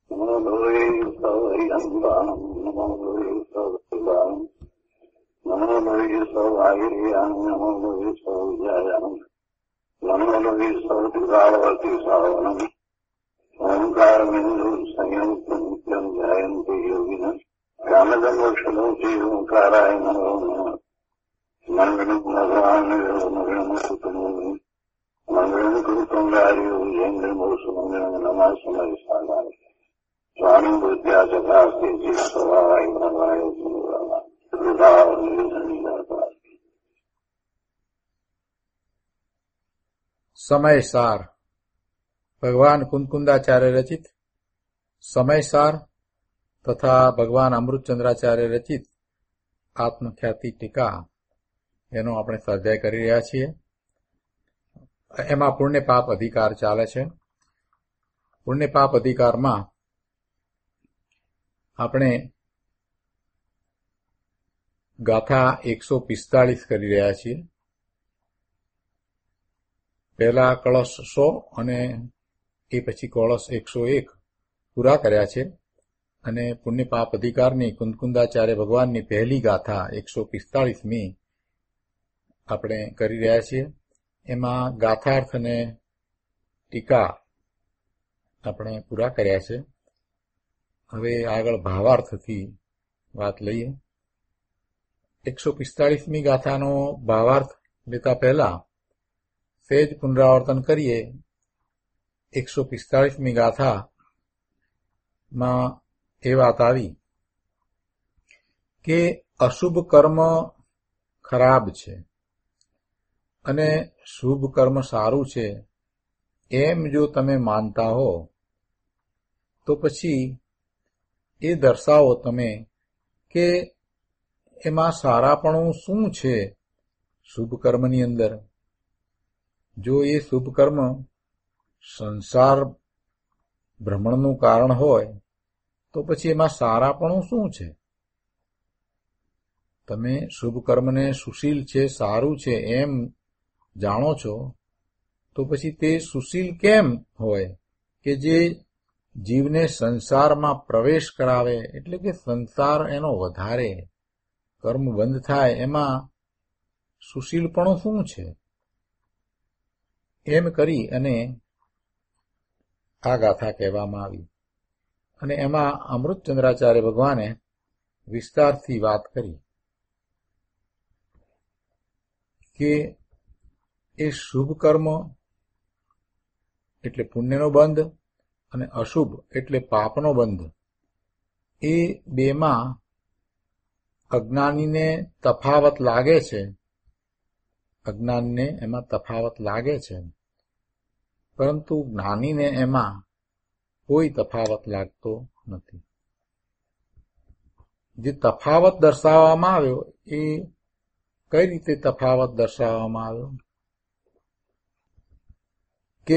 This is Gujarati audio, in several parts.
નમો ભવે સૌરિયંબાણમ નમો ભવે સૌરિયાણમ નમો ભવે સૌઆયર્યાણમ નમો ભવે સૌજયાણમ નમો ભવે સૌદુરાવતી સાવણમ ઓંકારમિંદુ સંયંતમ નિત્યમ ધ્યાયન્તિ યોગિનઃ કામદમોક્ષલોકે ઓંકારાય નમો નમઃ મંગળમ ભગવાન મંગળમ કુટુંબમ મંગળમ કુટુંબાર્યો જૈન્દ્રમોષ મંગળમ નમઃ સમયસાનાય સ્વામી બુદ્ધ્યા સદાસ્તે જીસ્વવાય ભવાય સુરવા કૃપાવનિર્ધનિદાતા. સમયસાર ભગવાન કુંદકુંદાચાર્ય રચિત સમયસાર તથા ભગવાન અમૃતચંદ્રાચાર્ય રચિત આત્મખ્યાતિ ટીકા એનો આપણે સ્વાધ્યાય કરી રહ્યા છીએ. એમાં પુણ્ય પાપ અધિકાર ચાલે છે. પુણ્ય પાપ અધિકારમાં આપણે ગાથા 145 કરી રહ્યા છીએ. પહેલા કળશ 100 અને એ પછી કળશ 101 પૂરા કર્યા છે. અને પુણ્ય પાપ અધિકારની કુંદકુંદાચાર્ય ભગવાનની પહેલી ગાથા 145મી આપણે કરી રહ્યા છીએ. એમાં ગાથાર્થ અને ટીકા આપણે પૂરા કર્યા છે. હવે આગળ ભાવાર્થથી વાત લઈએ. 145મી ગાથાનો ભાવાર્થ લેતા પહેલા સહેજ પુનરાવર્તન કરીએ. 145મી ગાથામાં એ વાત આવી કે અશુભ કર્મ ખરાબ છે અને શુભ કર્મ સારું છે એમ જો તમે માનતા હો તો પછી એ દર્શાવો તમે કે એમાં સારાપણું શું છે શુભ કર્મની અંદર. જો એ શુભ કર્મ સંસાર ભ્રમણનું કારણ હોય તો પછી એમાં સારાપણું શું છે? તમે શુભ કર્મને સુશીલ છે, સારું છે એમ જાણો છો તો પછી તે સુશીલ કેમ હોય કે જે જીવને સંસારમાં પ્રવેશ કરાવે, એટલે કે સંસાર એનો વધારે, કર્મ બંધ થાય, એમાં સુશીલપણું શું છે? એમ કરી અને આ ગાથા કહેવામાં આવી. અને એમાં અમૃતચંદ્રાચાર્ય ભગવાને વિસ્તારથી વાત કરી કે એ શુભ કર્મ એટલે પુણ્યનો બંધ અને અશુભ એટલે પાપનો બંધ, એ બેમાં અજ્ઞાનીને તફાવત લાગે છે. અજ્ઞાનીને એમાં તફાવત લાગે છે, પરંતુ જ્ઞાનીને એમાં કોઈ તફાવત લાગતો નથી. જે તફાવત દર્શાવવામાં આવ્યો એ કઈ રીતે તફાવત દર્શાવવામાં આવ્યો કે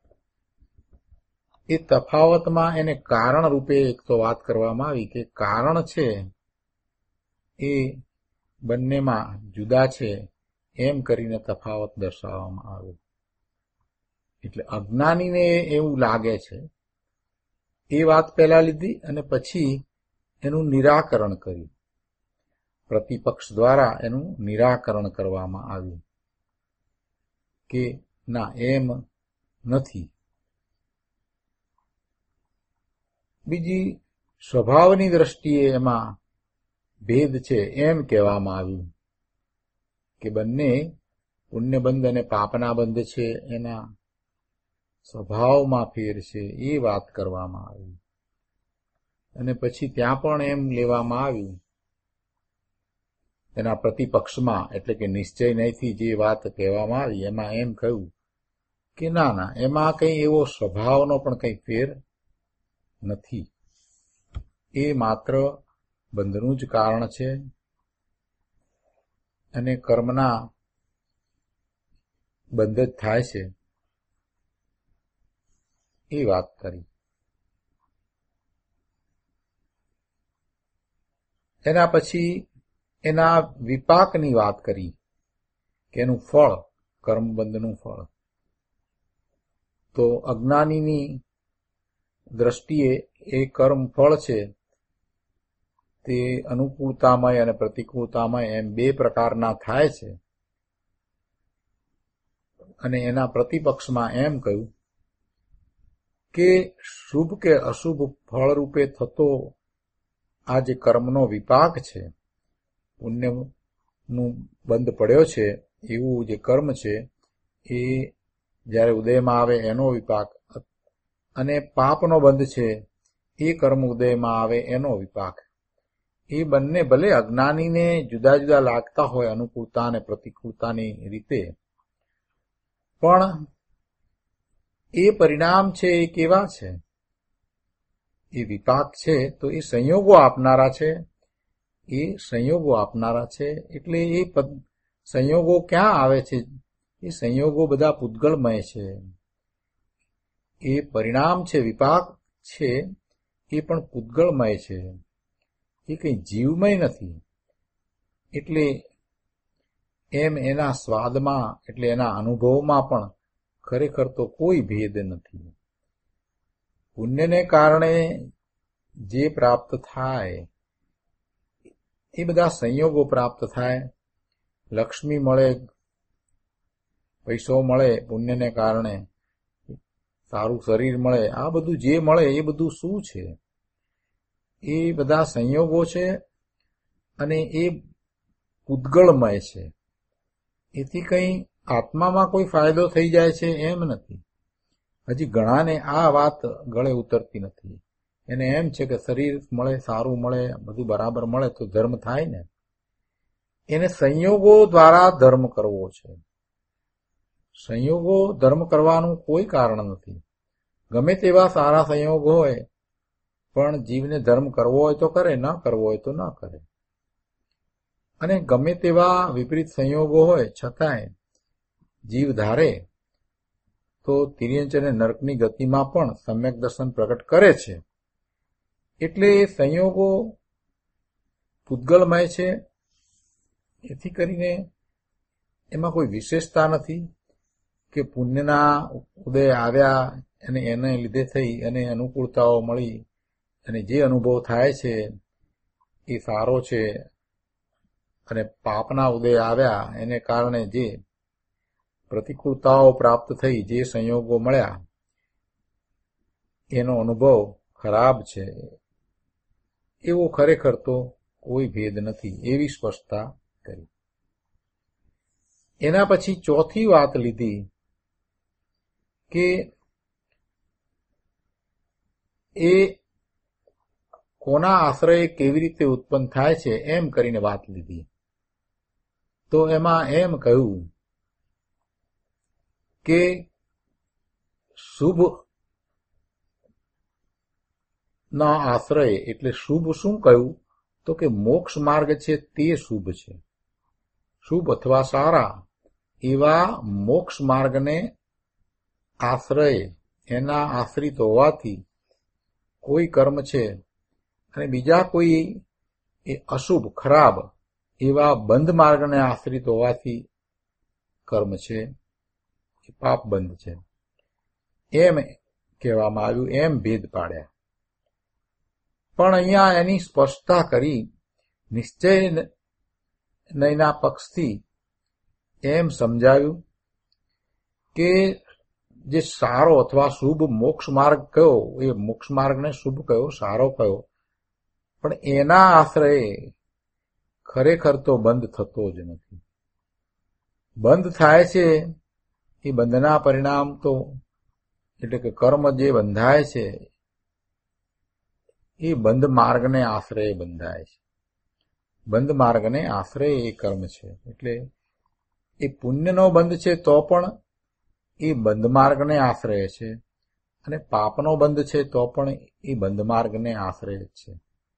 એ તફાવતમાં એને કારણ રૂપે એક તો વાત કરવામાં આવી કે કારણ છે એ બંનેમાં જુદા છે એમ કરીને તફાવત દર્શાવવામાં આવ્યો. એટલે અજ્ઞાનીને એવું લાગે છે એ વાત પહેલા લીધી અને પછી એનું નિરાકરણ કર્યું. પ્રતિપક્ષ દ્વારા એનું નિરાકરણ કરવામાં આવ્યું કે ના, એમ નથી. બીજી સ્વભાવની દ્રષ્ટિએ એમાં ભેદ છે એમ કહેવામાં આવ્યું કે બંને પુણ્યબંધ અને પાપના બંધ છે, એના સ્વભાવમાં ફેર છે, એ વાત કરવામાં આવી. અને પછી ત્યાં પણ એમ લેવામાં આવ્યું એના પ્રતિપક્ષમાં, એટલે કે નિશ્ચય નહીંથી જે વાત કહેવામાં આવી એમાં એમ કહ્યું કે ના ના, એમાં કંઈ એવો સ્વભાવનો પણ કંઈ ફેર નથી. એ માત્ર બંધનું જ કારણ છે અને કર્મના બંધ જ થાય છે, એ વાત કરી. એના પછી એના વિપાકની વાત કરી કે એનું ફળ, કર્મબંધનું ફળ. તો અજ્ઞાનીની દ્રષ્ટિએ એ કર્મ ફળ છે તે અનુકૂળતામય અને પ્રતિકૂળતામય એમ બે પ્રકારના થાય છે. અને એના પ્રતિપક્ષમાં એમ કહ્યું કે શુભ કે અશુભ ફળ રૂપે થતો આ જે કર્મનો વિપાક છે, પુણ્યનું બંધ પડ્યો છે એવું જે કર્મ છે એ જ્યારે ઉદયમાં આવે એનો વિપાક, અને પાપનો બંધ છે એ કર્મ ઉદયમાં આવે એનો વિપાક. એ બંને ભલે અજ્ઞાનીને જુદા જુદા લાગતા હોય અનુકૂળતા અને પ્રતિકૂળતાની રીતે, પણ એ પરિણામ છે એ કેવા છે? એ વિપાક છે તો એ સંયોગો આપનારા છે. એ સંયોગો આપનારા છે એટલે એ સંયોગો ક્યાં આવે છે? એ સંયોગો બધા પૂતગળમય છે. એ પરિણામ છે, વિપાક છે, એ પણ પૂતગળમય છે. એ કંઈ જીવમય નથી. એટલે એમ એના સ્વાદમાં એટલે એના અનુભવમાં પણ ખરેખર તો કોઈ ભેદ નથી. પુણ્યને કારણે જે પ્રાપ્ત થાય એ બધા સંયોગો પ્રાપ્ત થાય. લક્ષ્મી મળે, પૈસો મળે પુણ્યને કારણે, સારું શરીર મળે, આ બધું જે મળે એ બધું શું છે? એ બધા સંયોગો છે અને એ પૂતગળમય છે. એથી કંઈ આત્મામાં કોઈ ફાયદો થઈ જાય છે એમ નથી. હજી ઘણાને આ વાત ગળે ઉતરતી નથી. એને એમ છે કે શરીર મળે, સારું મળે, બધું બરાબર મળે તો ધર્મ થાય ને. એને સંયોગો દ્વારા ધર્મ કરવો છે. સંયોગો ધર્મ કરવાનું કોઈ કારણ નથી. ગમે તેવા સારા સંયોગ હોય પણ જીવને ધર્મ કરવો હોય તો કરે, ન કરવો હોય તો ન કરે. અને ગમે તેવા વિપરીત સંયોગો હોય છતાંય જીવ ધારે તો તિર્યંચ અને નરકની ગતિમાં પણ સમ્યક દર્શન પ્રગટ કરે છે. એટલે એ સંયોગો પૂતગળમય છે. એથી કરીને એમાં કોઈ વિશેષતા નથી કે પુણ્યના ઉદય આવ્યા અને એને લીધે થઈ અને અનુકૂળતાઓ મળી અને જે અનુભવ થાય છે એ સારો છે, અને પાપના ઉદય આવ્યા એને કારણે જે પ્રતિકૂળતાઓ પ્રાપ્ત થઈ, જે સંયોગો મળ્યા એનો અનુભવ ખરાબ છે. એવો ખરેખર તો કોઈ ભેદ નથી, એવી સ્પષ્ટતા કરી. એના પછી ચોથી વાત લીધી કે એ કોના આશ્રય કેવી રીતે ઉત્પન્ન થાય છે એમ કરીને વાત લીધી. તો એમાં એમ કહ્યું કે શુભ ના આશ્રય એટલે શુભ શું કહ્યું? તો કે મોક્ષ માર્ગ છે તે શુભ છે. શુભ અથવા સારા એવા મોક્ષ માર્ગને આશ્રય, એના આશ્રિત હોવાથી કોઈ કર્મ છે અને બીજા કોઈ એ અશુભ ખરાબ એવા બંધ માર્ગને આશ્રિત હોવાથી કર્મ છે એ પાપ બંધ છે એમ કહેવામાં આવ્યું. એમ ભેદ પાડ્યા. પણ અહીંયા એની સ્પષ્ટતા કરી. નિશ્ચય નયના પક્ષથી એમ સમજાવ્યું કે જે સારો અથવા શુભ મોક્ષ માર્ગ કયો, એ મોક્ષ માર્ગને શુભ કયો, સારો કયો, પણ એના આશ્રયે ખરેખર તો બંધ થતો જ નથી. બંધ થાય છે એ બંધના પરિણામ તો એટલે કે કર્મ જે બંધાય છે એ બંધ માર્ગને આશ્રયે બંધાય છે. બંધ માર્ગને આશ્રય એ કર્મ છે. એટલે એ પુણ્યનો બંધ છે તો પણ એ બંધ માર્ગને આશ્રય છે, અને પાપનો બંધ છે તો પણ એ બંધ માર્ગને આશ્રય છે.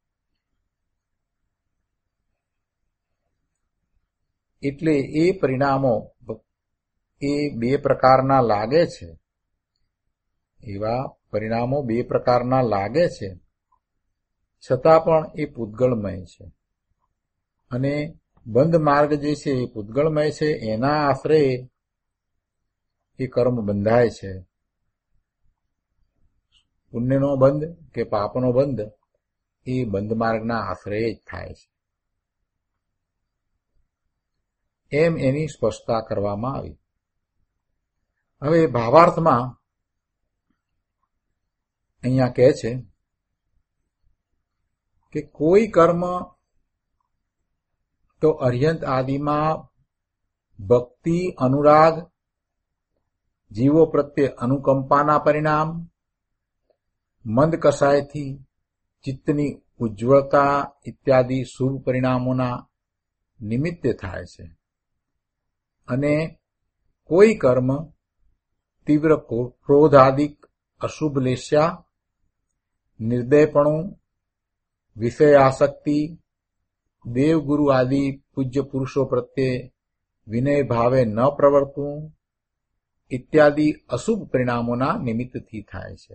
એટલે એ પરિણામો એ બે પ્રકારના લાગે છે. એવા પરિણામો બે પ્રકારના લાગે છે, છતાં પણ એ પૂતગળમય છે. અને બંધ માર્ગ જે છે એ પૂતગળમય છે, એના આશ્રયે એ કર્મ બંધાય છે. પુણ્યનો બંધ કે પાપનો બંધ એ બંધ માર્ગના આશ્રય જ થાય છે. એમ એની સ્પષ્ટતા કરવામાં આવી. હવે ભાવાર્થમાં અહીંયા કહે છે કે કોઈ કર્મ તો અર્યંત આદિમાં ભક્તિ, અનુરાગ, જીવો પ્રત્યે અનુકંપાના પરિણામ, મંદ કસાયથી ચિત્તની ઉજ્જવળતા ઇત્યાદિ શુભ પરિણામોના નિમિત્તે થાય છે. અને કોઈ કર્મ તીવ્ર ક્રોધાદિક અશુભ લેસ્યા, નિર્દયપણું, વિષયાસક્તિ, દેવગુરુ આદિ પૂજ્ય પુરુષો પ્રત્યે વિનય ભાવે ન પ્રવર્તવું ઇત્યાદિ અશુભ પરિણામોના નિમિત્તથી થાય છે.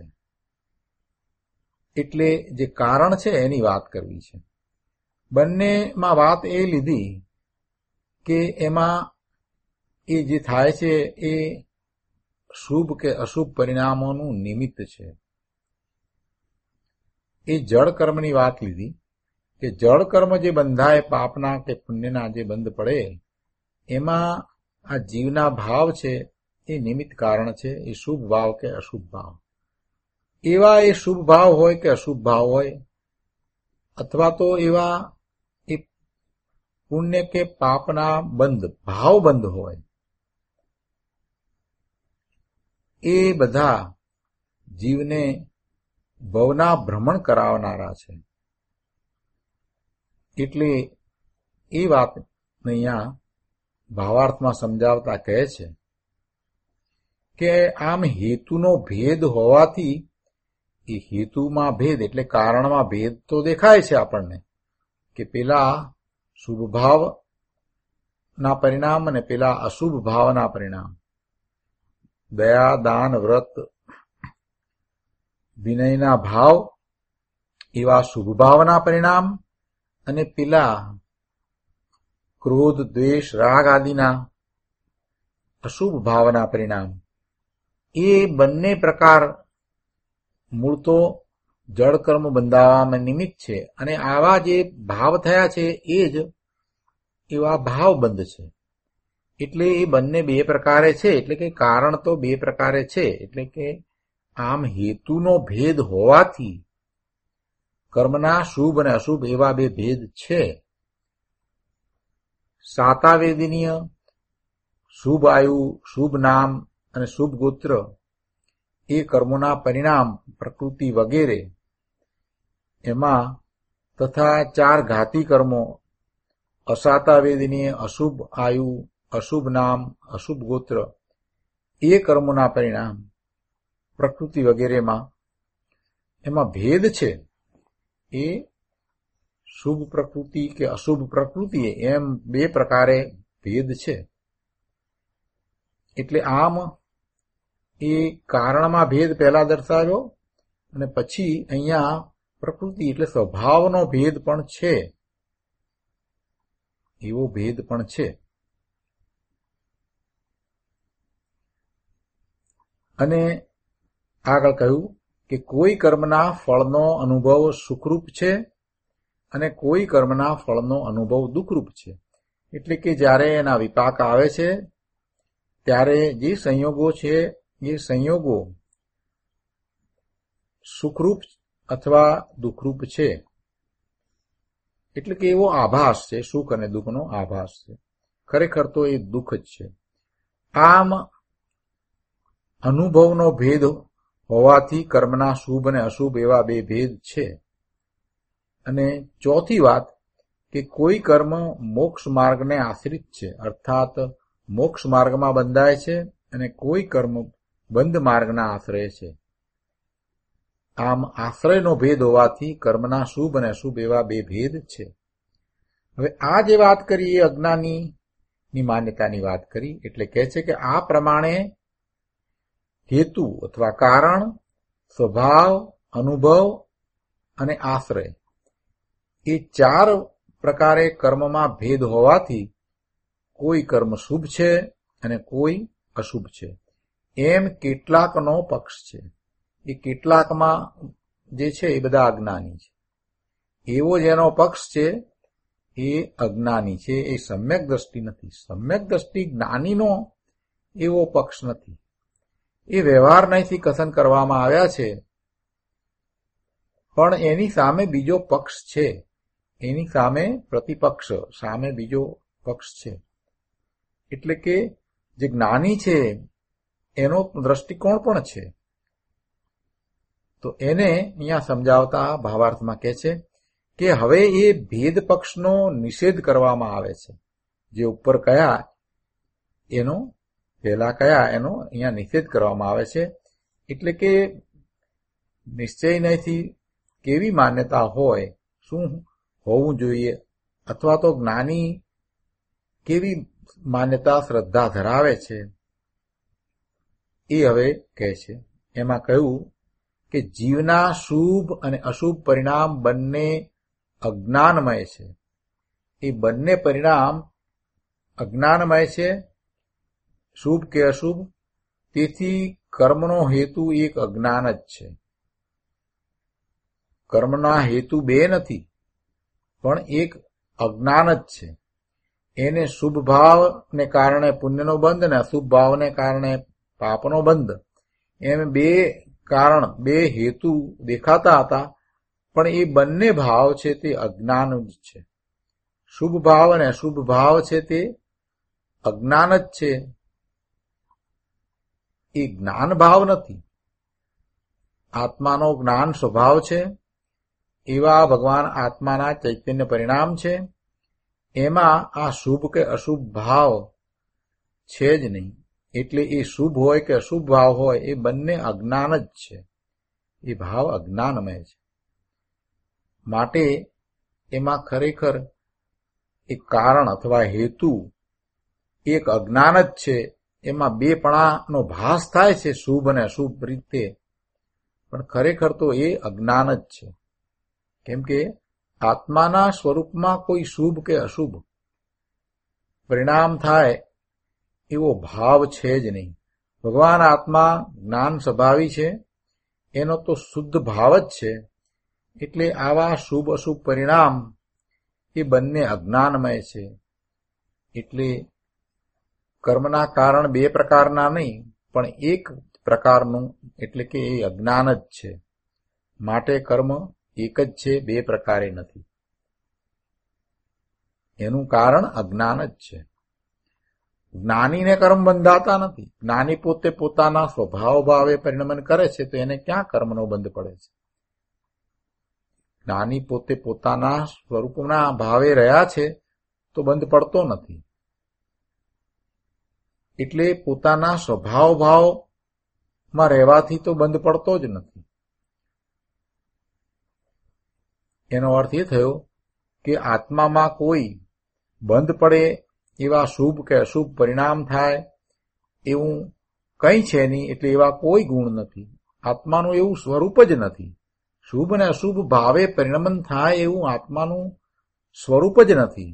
એટલે જે કારણ છે એની વાત કરવી છે. બંનેમાં વાત એ લીધી કે એમાં એ જે થાય છે એ શુભ કે અશુભ પરિણામોનું નિમિત્ત છે. એ જળ કર્મની વાત લીધી કે જળ કર્મ જે બંધાય પાપના કે પુણ્યના જે બંધ પડે એમાં આ જીવના ભાવ છે એ નિમિત્ત કારણ છે. એ શુભ ભાવ કે અશુભ ભાવ, એવા એ શુભ ભાવ હોય કે અશુભ ભાવ હોય, અથવા તો એવા એ પુણ્ય કે પાપના બંધ ભાવ બંધ હોય, એ બધા જીવને ભવના ભ્રમણ કરાવનારા છે. એટલે એ વાત અહીંયા ભાવાર્થમાં સમજાવતા કહે છે કે આમ હેતુનો ભેદ હોવાથી, એ હેતુમાં ભેદ એટલે કારણમાં ભેદ તો દેખાય છે આપણને કે પેલા શુભ ભાવના પરિણામ અને પેલા અશુભ ભાવના પરિણામ, દયા, દાન, વ્રત, વિનયના ભાવ એવા શુભ ભાવના પરિણામ, અને પેલા ક્રોધ, દ્વેષ, રાગ આદિના અશુભ ભાવના પરિણામ. એ બંને પ્રકાર મૂળ તો જળ કર્મ બંધાવવામાં નિમિત્ત છે, અને આવા જે ભાવ થયા છે એ જ એવા ભાવ બંધ છે. એટલે એ બંને બે પ્રકારે છે. એટલે કે કારણ તો બે પ્રકારે છે. એટલે કે આમ હેતુનો ભેદ હોવાથી કર્મના શુભ અને અશુભ એવા બે ભેદ છે. સાતાવેદનીય શુભ આયુ, શુભ નામ અને શુભ ગોત્ર એ કર્મોના પરિણામ, પ્રકૃતિ વગેરે એમાં, તથા 4 ઘાતી કર્મો અસાતાવેદનીય, અશુભ આયુ, અશુભ નામ, અશુભ ગોત્ર એ કર્મોના પરિણામ પ્રકૃતિ વગેરેમાં એમાં ભેદ છે. એ શુભ પ્રકૃતિ કે અશુભ પ્રકૃતિ એમ બે પ્રકારે ભેદ છે. એટલે આમ એ કારણમાં ભેદ પહેલા દર્શાવ્યો, અને પછી અહીંયા પ્રકૃતિ એટલે સ્વભાવનો ભેદ પણ છે, એવો ભેદ પણ છે. અને આગળ કહ્યું કે કોઈ કર્મના ફળનો અનુભવ સુખરૂપ છે અને કોઈ કર્મના ફળનો અનુભવ દુઃખરૂપ છે. એટલે કે જ્યારે એના વિપાક આવે છે ત્યારે જે સંયોગો છે એ સંયોગો સુખરૂપ અથવા દુઃખરૂપ છે. એટલે કે એવો આભાસ છે, સુખ અને દુઃખનો આભાસ છે. ખરેખર તો એ દુઃખ જ છે. આમ અનુભવનો ભેદ હોવાથી કર્મના શુભ અને અશુભ એવા બે ભેદ છે. અને ચોથી વાત કે કોઈ કર્મ મોક્ષ માર્ગને આશ્રિત છે, અર્થાત મોક્ષ માર્ગમાં બંધાય છે, અને કોઈ કર્મ બંધ માર્ગના આશ્રય છે. આમ આશ્રયનો ભેદ હોવાથી કર્મના શુભ અને અશુભ એવા બે ભેદ છે. હવે આ જે વાત કરી એ અજ્ઞાનીની માન્યતાની વાત કરી. એટલે કહે છે કે આ પ્રમાણે હેતુ અથવા કારણ, સ્વભાવ, અનુભવ અને આશ્રય એ 4 પ્રકારે કર્મમાં ભેદ હોવાથી કોઈ કર્મ શુભ છે અને કોઈ અશુભ છે એમ કેટલાકનો પક્ષ છે. એ કેટલાકમાં જે છે એ બધા અજ્ઞાની છે. એવો જેનો પક્ષ છે એ અજ્ઞાની છે, એ સમ્યક દ્રષ્ટિ નથી. સમ્યક દ્રષ્ટિ જ્ઞાનીનો એવો પક્ષ નથી. એ વ્યવહારથી કથન કરવામાં આવ્યા છે, પણ એની સામે બીજો પક્ષ છે, એની સામે પ્રતિપક્ષ, સામે બીજો પક્ષ છે. એટલે કે જે જ્ઞાની છે એનો દ્રષ્ટિકોણ પણ છે. તો એને અહીંયા સમજાવતા ભાવાર્થમાં કહે છે કે હવે એ ભેદ પક્ષનો નિષેધ કરવામાં આવે છે. જે ઉપર કયા એનો પહેલા કયા એનો અહીંયા નિષેધ કરવામાં આવે છે. એટલે કે નિશ્ચયથી કેવી માન્યતા હોય, શું હોવું જોઈએ, અથવા તો જ્ઞાની કેવી માન્યતા શ્રદ્ધા ધરાવે છે, એ હવે કહે છે. એમાં કહ્યું કે જીવના શુભ અને અશુભ પરિણામ બંને અજ્ઞાનમય છે. એ બંને પરિણામ અજ્ઞાનમય છે, શુભ કે અશુભ. તેથી કર્મનો હેતુ એક અજ્ઞાન જ છે. કર્મના હેતુ બે નથી, પણ એક અજ્ઞાન જ છે. એને શુભ ભાવને કારણે પુણ્યનો બંધ અને અશુભ ભાવને કારણે પાપનો બંધ, એમ બે કારણ, બે હેતુ દેખાતા હતા, પણ એ બંને ભાવ છે તે અજ્ઞાન જ છે. શુભ ભાવ અને અશુભ ભાવ છે તે અજ્ઞાન જ છે, એ જ્ઞાન ભાવ નથી. આત્માનો જ્ઞાન સ્વભાવ છે, એવા ભગવાન આત્માના ચૈતન્ય પરિણામ છે. એમાં આ શુભ કે અશુભ ભાવ છે જ નહીં. એટલે એ શુભ હોય કે અશુભ ભાવ હોય, એ બંને અજ્ઞાન જ છે. એ ભાવ અજ્ઞાનમય છે. માટે એમાં ખરેખર એક કારણ અથવા હેતુ એક અજ્ઞાન જ છે. એમાં બેપણાનો ભાસ થાય છે શુભ અને અશુભ રીતે, પણ ખરેખર તો એ અજ્ઞાન જ છે. કેમ કે આત્માના સ્વરૂપમાં કોઈ શુભ કે અશુભ પરિણામ થાય એવો ભાવ છે જ નહીં. ભગવાન આત્મા જ્ઞાન સ્વભાવી છે, એનો તો શુદ્ધ ભાવ જ છે. એટલે આવા શુભ અશુભ પરિણામ એ બંને અજ્ઞાનમય છે. એટલે કર્મના કારણ બે પ્રકારના નહીં, પણ એક પ્રકારનું, એટલે કે એ અજ્ઞાન જ છે. માટે કર્મ એક જ છે, બે પ્રકારે નથી. એનું કારણ અજ્ઞાન જ છે. જ્ઞાનીને કર્મ બંધાતા નથી. જ્ઞાની પોતે પોતાના સ્વભાવ ભાવે પરિણમન કરે છે, તો એને ક્યાં કર્મનો બંધ પડે છે? જ્ઞાની પોતે પોતાના સ્વરૂપના ભાવે રહ્યા છે તો બંધ પડતો નથી. એટલે પોતાના સ્વભાવ ભાવમાં રહેવાથી તો બંધ પડતો જ નથી. એનો અર્થ એ થયો કે આત્મામાં કોઈ બંધ પડે એવા શુભ કે અશુભ પરિણામ થાય એવું કંઈ છે નહીં. એટલે એવા કોઈ ગુણ નથી. આત્માનું એવું સ્વરૂપ જ નથી. શુભ અને અશુભ ભાવે પરિણમન થાય એવું આત્માનું સ્વરૂપ જ નથી.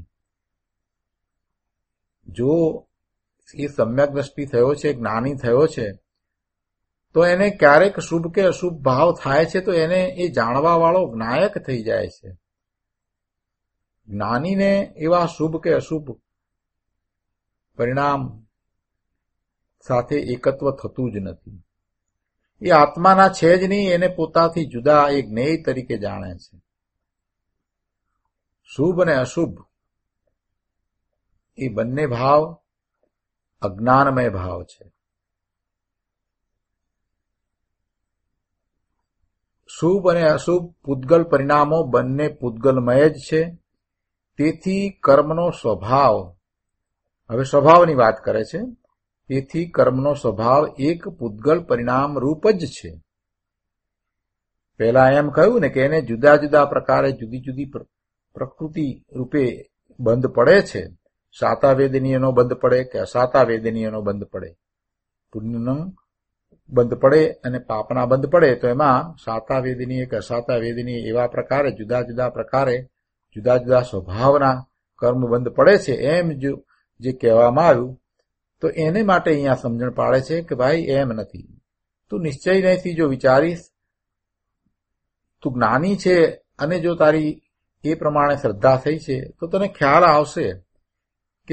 જો એ સમ્યક દ્રષ્ટિ થયો છે, જ્ઞાની થયો છે, તો એને ક્યારેક શુભ કે અશુભ ભાવ થાય છે તો એને એ જાણવા વાળો જ્ઞાયક થઈ જાય છે. જ્ઞાનીને એવા શુભ કે અશુભ પરિણામ સાથે એકત્વ થતું જ નથી. એ આત્માના છે જ નહીં. એને પોતાથી જુદા એક જ્ઞેય તરીકે જાણે છે. શુભ અને અશુભ એ બંને ભાવ અજ્ઞાનમય ભાવ છે. શુભ અને અશુભ પૂતગલ પરિણામો બંને પૂતગલમય જ છે. તેથી કર્મનો સ્વભાવ, હવે સ્વભાવની વાત કરે છે, તેથી કર્મનો સ્વભાવ એક પૂતગલ પરિણામ રૂપ જ છે. પહેલા એમ કહ્યું ને કે એને જુદા જુદા પ્રકારે જુદી જુદી પ્રકૃતિ રૂપે બંધ પડે છે. સાતા વેદનીયનો બંધ પડે કે અસાતા વેદનીયનો બંધ પડે, પુણ્યનો બંધ પડે અને પાપના બંધ પડે, તો એમાં સાતા વેદનીય કે અસાતા વેદનીય એવા પ્રકારે જુદા જુદા પ્રકારે જુદા જુદા સ્વભાવના કર્મ બંધ પડે છે. એમ જે કહેવામાં આવ્યું, તો એને માટે અહીંયા સમજણ પાડે છે કે ભાઈ એમ નથી. તું નિશ્ચયથી જો વિચારીશ, તું જ્ઞાની છે અને જો તારી એ પ્રમાણે શ્રદ્ધા થઈ છે તો તને ખ્યાલ આવશે કે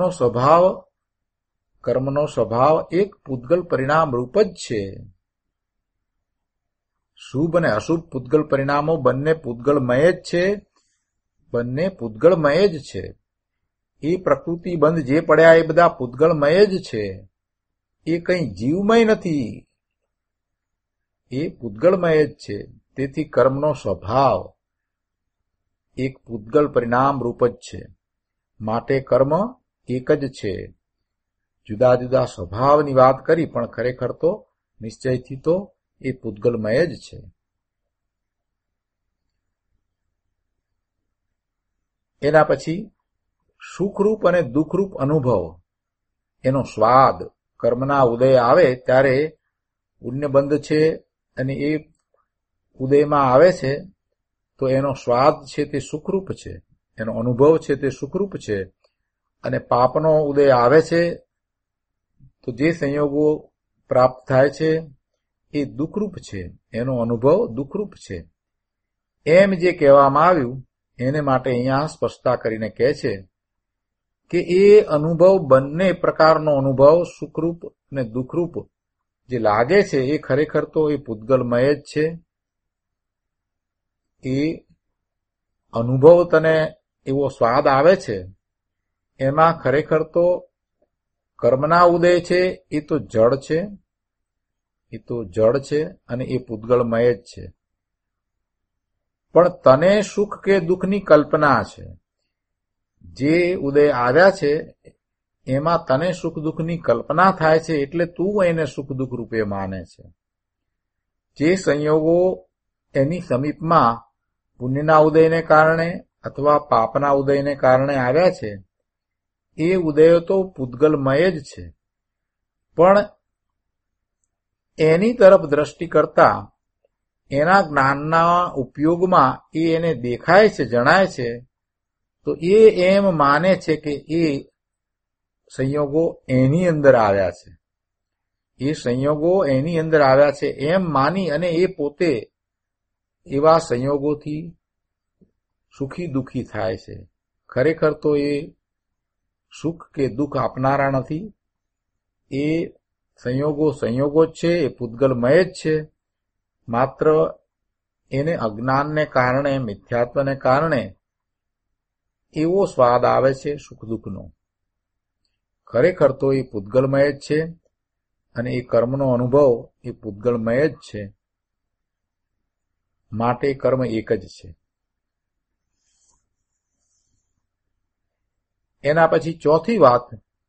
કર્મનો સ્વભાવ એક પૂતગલ પરિણામ રૂપ જ છે. શુભ અને અશુભ પૂતગલ પરિણામો બંને પૂતગલમય જ છે, બંને પૂતગલમય જ છે. એ પ્રકૃતિ બંધ જે પડ્યા એ બધા પૂતગલમય જ છે, એ કંઈ જીવમય નથી, એ પૂતગલમય જ છે. તેથી કર્મનો સ્વભાવ એક પૂતગલ પરિણામ રૂપ જ છે, માટે કર્મ એક જ છે. જુદા જુદા સ્વભાવની વાત કરી, પણ ખરેખર તો નિશ્ચયથી તો એ પૂતગલમય જ છે. એના પછી સુખરૂપ અને દુઃખરૂપ અનુભવ, એનો સ્વાદ કર્મના ઉદય આવે ત્યારે પુણ્યબંધ છે અને એ ઉદયમાં આવે છે તો એનો સ્વાદ છે તે સુખરૂપ છે, એનો અનુભવ છે તે સુખરૂપ છે. અને પાપનો ઉદય આવે છે તો જે સંયોગો પ્રાપ્ત થાય છે એ દુઃખરૂપ છે, એનો અનુભવ દુઃખરૂપ છે. એમ જે કહેવામાં આવ્યું એને માટે અહીંયા સ્પષ્ટતા કરીને કહે છે કે એ અનુભવ, બંને પ્રકારનો અનુભવ સુખરૂપ અને દુઃખરૂપ જે લાગે છે એ ખરેખર તો એ પૂતગલમય જ છે. એ અનુભવ તને એવો સ્વાદ આવે છે, એમાં ખરેખર તો કર્મના ઉદય છે એ તો જડ છે, એ તો જડ છે અને એ પૂતગલમય જ છે. પણ તને સુખ કે દુઃખની કલ્પના છે, જે ઉદય આવ્યા છે એમાં તને સુખ દુઃખની કલ્પના થાય છે, એટલે તું એને સુખ દુઃખ રૂપે માને છે. જે સંયોગો એની સમીપમાં પુણ્યના ઉદયને કારણે અથવા પાપના ઉદયને કારણે આવ્યા છે એ ઉદયો તો પૂતગલમય જ છે. પણ એની તરફ દ્રષ્ટિ કરતા એના જ્ઞાનના ઉપયોગમાં એ એને દેખાય છે, જણાય છે, તો એ એમ માને છે કે એ સંયોગો એની અંદર આવ્યા છે, એ સંયોગો એની અંદર આવ્યા છે એમ માની અને એ પોતે એવા સંયોગોથી સુખી દુઃખી થાય છે. ખરેખર તો એ સુખ કે દુઃખ આપનારા નથી, એ સંયોગો સંયોગો જ છે, એ પૂતગલમય જ છે. માત્ર એને અજ્ઞાનને કારણે, મિથ્યાત્વને કારણે એવો સ્વાદ આવે છે સુખ દુઃખનો. ખરેખર તો એ પૂતગલમય જ છે અને એ કર્મનો અનુભવ એ પૂતગલમય જ છે, માટે કર્મ એક જ છે. એના પછી ચોથી વાત,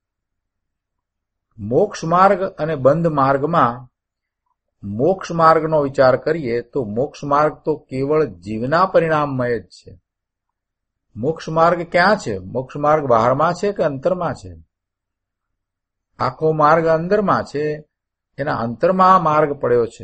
મોક્ષ માર્ગ અને બંધ માર્ગમાં મોક્ષ માર્ગનો વિચાર કરીએ તો મોક્ષ માર્ગ તો કેવળ જીવના પરિણામમય જ છે. મોક્ષ માર્ગ ક્યાં છે? મોક્ષ માર્ગ બહારમાં છે કે અંતરમાં છે? આખો માર્ગ અંદરમાં છે, એના અંતરમાં માર્ગ પડ્યો છે.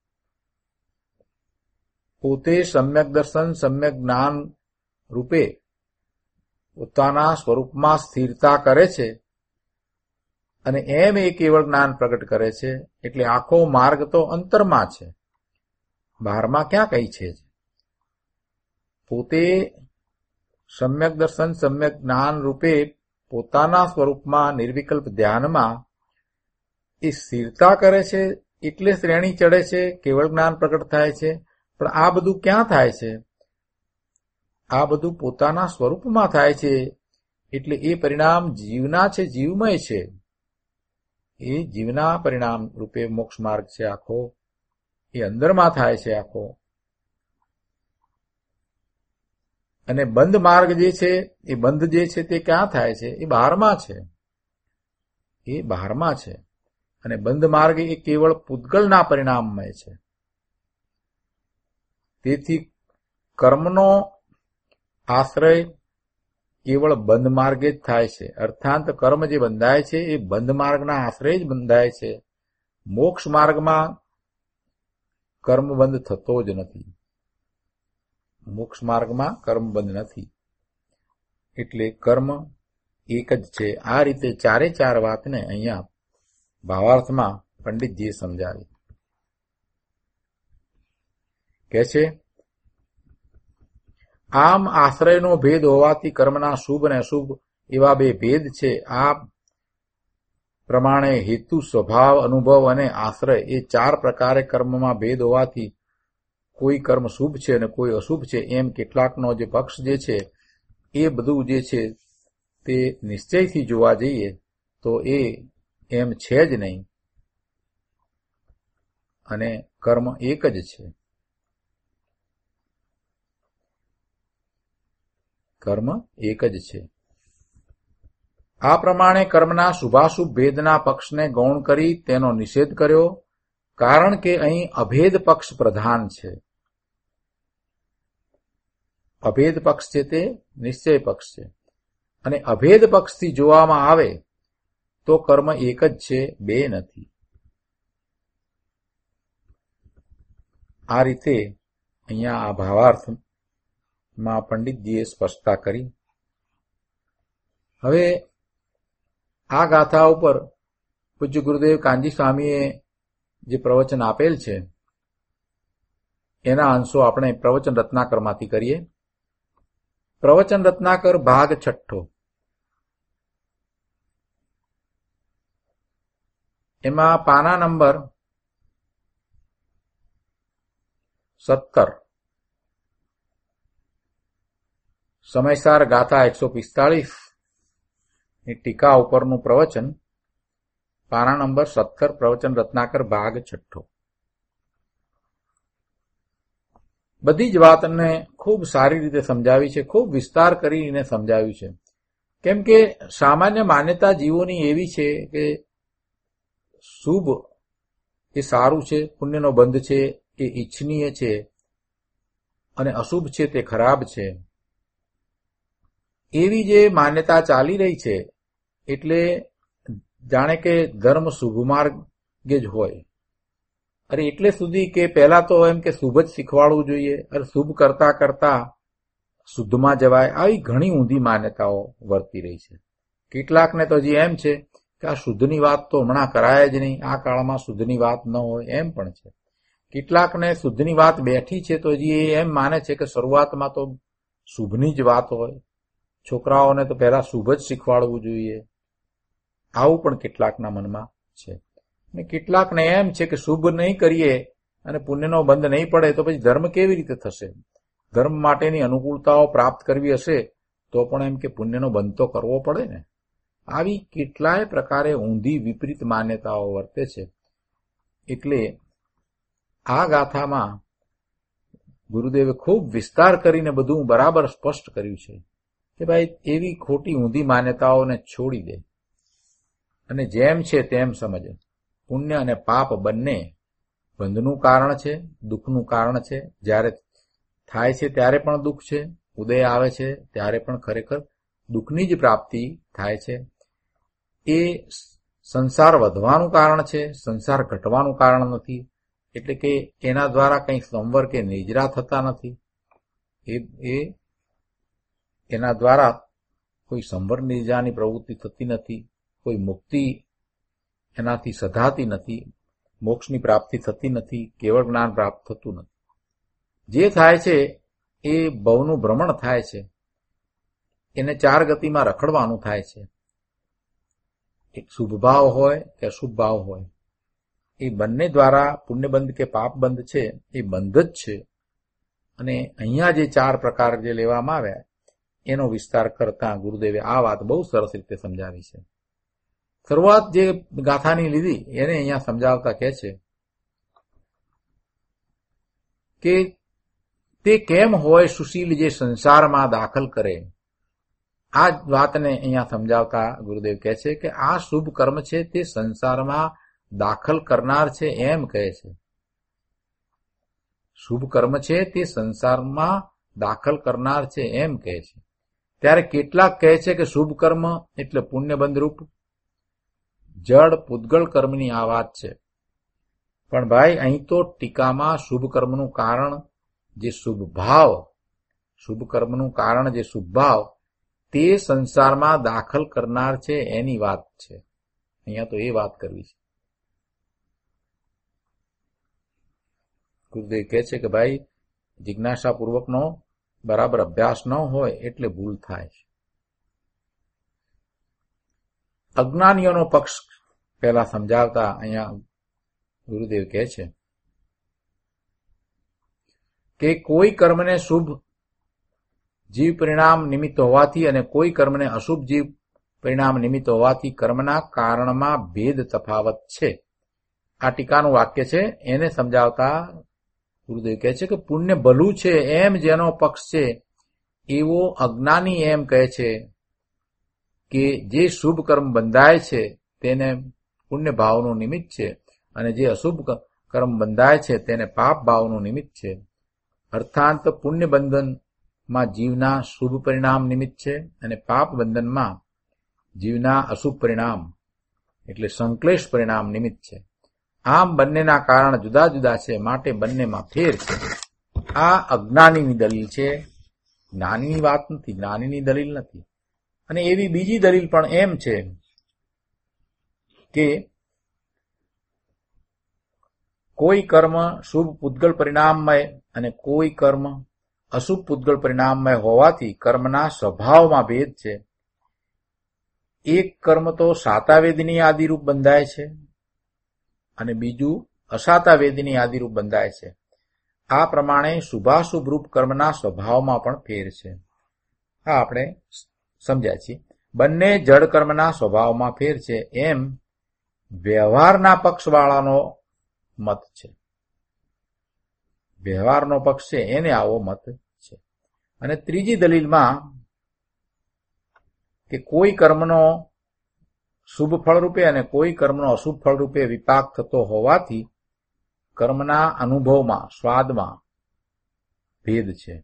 પોતે સમ્યક દર્શન, સમ્યક જ્ઞાન રૂપે પોતાના સ્વરૂપમાં સ્થિરતા કરે છે અને એમ એ કેવળ જ્ઞાન પ્રગટ કરે છે. એટલે આખો માર્ગ તો અંતરમાં છે, બહારમાં ક્યાં કઈ છે. પોતે સમ્યક દર્શન, સમ્યક જ્ઞાન રૂપે પોતાના સ્વરૂપમાં નિર્વિકલ્પ ધ્યાનમાં એ સ્થિરતા કરે છે, એટલે શ્રેણી ચડે છે, કેવળ જ્ઞાન પ્રગટ થાય છે. પણ આ બધું ક્યાં થાય છે? આ બધું પોતાના સ્વરૂપમાં થાય છે. એટલે એ પરિણામ જીવના છે, જીવમય છે. એ જીવના પરિણામ રૂપે મોક્ષ માર્ગ છે આખો, એ અંદરમાં થાય છે આખો. અને બંધ માર્ગ જે છે, એ બંધ જે છે તે ક્યાં થાય છે? એ બહારમાં છે, એ બહારમાં છે. અને બંધ માર્ગ એ કેવળ પૂતગલના પરિણામમય છે. તેથી કર્મનો આશ્રય કેવળ બંધ માર્ગે જ થાય છે. અર્થાંત કર્મ જે બંધાય છે એ બંધ માર્ગના આશ્રય જ બંધાય છે. મોક્ષ માર્ગમાં કર્મ બંધ થતો જ નથી, મોક્ષ માર્ગમાં કર્મ બંધ નથી. એટલે કર્મ એક જ છે. આ રીતે ચારે ચાર વાતને અહીંયા ભાવાર્થમાં પંડિતજીએ સમજાવી. કહે છે, આમ આશ્રયનો ભેદ હોવાથી કર્મના શુભ અને અશુભ એવા બે ભેદ છે. આ પ્રમાણે હેતુ, સ્વભાવ, અનુભવ અને આશ્રય એ ચાર પ્રકારે કર્મમાં ભેદ હોવાથી કોઈ કર્મ શુભ છે અને કોઈ અશુભ છે એમ કેટલાકનો જે પક્ષ જે છે એ બધું જે છે તે નિશ્ચયથી જોવા જઈએ તો એ એમ છે જ નહીં અને કર્મ એક જ છે. કર્મ એક જ છે. આ પ્રમાણે કર્મના શુભાશુભ ભેદના પક્ષને ગૌણ કરી તેનો નિષેધ કર્યો, કારણ કે અહીં અભેદ પક્ષ પ્રધાન છે. અભેદ પક્ષ છે તે નિશ્ચય પક્ષ છે અને અભેદ પક્ષથી જોવામાં આવે તો કર્મ એક જ છે, બે નથી. આ રીતે અહીંયા આ ભાવાર્થમાં પંડિતજીએ સ્પષ્ટતા કરી. હવે આ ગાથા ઉપર પૂજ્ય ગુરુદેવ કાનજી સ્વામીએ જે પ્રવચન આપેલ છે એના અંશો આપણે પ્રવચન રત્નાકરમાંથી કરીએ. પ્રવચન રત્નાકર ભાગ 6. એમાં પાના નંબર 17 સમયસાર ગાથા 145 ની ટીકા ઉપરનું પ્રવચન, પાના નંબર 17, પ્રવચન રત્નાકર ભાગ 6. બધી જ વાતને ખૂબ સારી રીતે સમજાવી છે, ખૂબ વિસ્તાર કરીને સમજાવ્યું છે. કેમ કે સામાન્ય માન્યતા જીવોની એવી છે કે શુભ એ સારું છે, પુણ્યનો બંધ છે એ ઈચ્છનીય છે અને અશુભ છે તે ખરાબ છે. એવી જે માન્યતા ચાલી રહી છે એટલે જાણે કે ધર્મ શુભ માર્ગે જ હોય. અરે એટલે સુધી કે પહેલા તો એમ કે શુભ જ શીખવાડવું જોઈએ, અરે શુભ કરતા કરતા શુદ્ધમાં જવાય. આવી ઘણી ઊંધી માન્યતાઓ વર્તી રહી છે. કેટલાકને તો હજી એમ છે કે આ શુદ્ધની વાત તો હમણાં કરાય જ નહીં, આ કાળમાં શુદ્ધની વાત ન હોય, એમ પણ છે. કેટલાકને શુદ્ધની વાત બેઠી છે તો હજી એમ માને છે કે શરૂઆતમાં તો શુભની જ વાત હોય, છોકરાઓને તો પહેલા શુભ જ શીખવાડવું જોઈએ. આવું પણ કેટલાકના મનમાં છે. ને કેટલાકને એમ છે કે શુભ નહીં કરીએ અને પુણ્યનો બંધ નહીં પડે તો પછી ધર્મ કેવી રીતે થશે? ધર્મ માટેની અનુકૂળતાઓ પ્રાપ્ત કરવી હશે તો પણ એમ કે પુણ્યનો બંધ તો કરવો પડે ને. આવી કેટલાય પ્રકારે ઊંધી વિપરીત માન્યતાઓ વર્તે છે. એટલે આ ગાથામાં ગુરુદેવે ખૂબ વિસ્તાર કરીને બધું બરાબર સ્પષ્ટ કર્યું છે કે ભાઈ એવી ખોટી ઊંધી માન્યતાઓને છોડી દે અને જેમ છે તેમ સમજે. પુણ્ય અને પાપ બંને બંધનું કારણ છે, દુઃખનું કારણ છે. જ્યારે થાય છે ત્યારે પણ દુઃખ છે, ઉદય આવે છે ત્યારે પણ ખરેખર દુઃખની જ પ્રાપ્તિ થાય છે. એ સંસાર વધવાનું કારણ છે, સંસાર ઘટવાનું કારણ નથી. એટલે કે એના દ્વારા કંઈ સંવર કે નિજરા થતા નથી. એના દ્વારા કોઈ સંવર નિજરાની પ્રવૃત્તિ થતી નથી, કોઈ મુક્તિ એનાથી સધાતી નથી, મોક્ષની પ્રાપ્તિ થતી નથી, કેવળ જ્ઞાન પ્રાપ્ત થતું નથી. જે થાય છે એ ભવનું ભ્રમણ થાય છે, એને ચાર ગતિમાં રખડવાનું થાય છે. એક શુભ ભાવ હોય કે અશુભ ભાવ હોય, એ બંને દ્વારા પુણ્યબંધ કે પાપબંધ છે એ બંધ જ છે. અને અહીંયા જે ચાર પ્રકાર જે લેવામાં આવ્યા એનો વિસ્તાર કરતા ગુરુદેવે આ વાત બહુ સરસ રીતે સમજાવી છે. શરૂઆત જે ગાથાની લીધી એને અહીંયા સમજાવતા કહે છે કે તે કેમ હોય સુશીલ જે સંસારમાં દાખલ કરે. આ વાતને અહીંયા સમજાવતા ગુરુદેવ કહે છે કે આ શુભ કર્મ છે તે સંસારમાં દાખલ કરનાર છે એમ કહે છે. શુભ કર્મ છે તે સંસારમાં દાખલ કરનાર છે એમ કહે છે. ત્યારે કેટલાક કહે છે કે શુભ કર્મ એટલે પુણ્યબંધરૂપ જડ પૂતગળ કર્મની આ વાત છે. પણ ભાઈ અહીં તો ટીકામાં શુભ કર્મનું કારણ જે શુભ ભાવ, શુભ કર્મનું કારણ જે શુભ ભાવ તે સંસારમાં દાખલ કરનાર છે એની વાત છે. અહીંયા તો એ વાત કરવી છે. ગુરુદેવ કહે છે કે ભાઈ જિજ્ઞાસાપૂર્વકનો બરાબર અભ્યાસ ન હોય એટલે ભૂલ થાય છે. અજ્ઞાનીઓનો પક્ષ પહેલા સમજાવતા અહીંયા ગુરુદેવ કહે છે કે કોઈ કર્મને શુભ જીવ પરિણામ નિમિત્ત હોવાથી અને કોઈ કર્મને અશુભ જીવ પરિણામ નિમિત્ત હોવાથી કર્મના કારણમાં ભેદ તફાવત છે. આ ટીકાનું વાક્ય છે. એને સમજાવતા ગુરુદેવ કહે છે કે પુણ્ય ભલું છે એમ જેનો પક્ષ છે એવો અજ્ઞાની એમ કહે છે કે જે શુભ કર્મ બંધાય છે તેને પુણ્ય ભાવનું નિમિત્ત છે અને જે અશુભ કર્મ બંધાય છે તેને પાપ ભાવનું નિમિત્ત છે. અર્થાંત પુણ્ય બંધનમાં જીવના શુભ પરિણામ નિમિત્ત છે અને પાપ બંધનમાં જીવના અશુભ પરિણામ એટલે સંક્લેશ પરિણામ નિમિત્ત છે. આમ બંનેના કારણ જુદા જુદા છે, માટે બંનેમાં ફેર છે. આ અજ્ઞાનીની દલીલ છે, જ્ઞાનીની વાત નથી, જ્ઞાનીની દલીલ નથી. અને એવી બીજી દલીલ પણ એમ છે કે કોઈ કર્મ શુભ પૂતગલ પરિણામમય અને કોઈ કર્મ અશુભ પૂતગલ પરિણામમય હોવાથી કર્મના સ્વભાવમાં ભેદ છે. એક કર્મ તો સાતાવેદની આદિરૂપ બંધાય છે અને બીજું અસાતાવેદની આદિરૂપ બંધાય છે. આ પ્રમાણે શુભાશુભ રૂપ કર્મના સ્વભાવમાં પણ ફેર છે. આ આપણે સમજ્યા છીએ. બંને જડ કર્મના સ્વભાવમાં ફેર છે એમ વ્યવહારના પક્ષવાળાનો મત છે. વ્યવહારનો પક્ષ છે એને આવો મત છે. અને ત્રીજી દલીલમાં કે કોઈ કર્મનો શુભ ફળરૂપે અને કોઈ કર્મનો અશુભ ફળરૂપે વિપાક થતો હોવાથી કર્મના અનુભવમાં સ્વાદમાં ભેદ છે.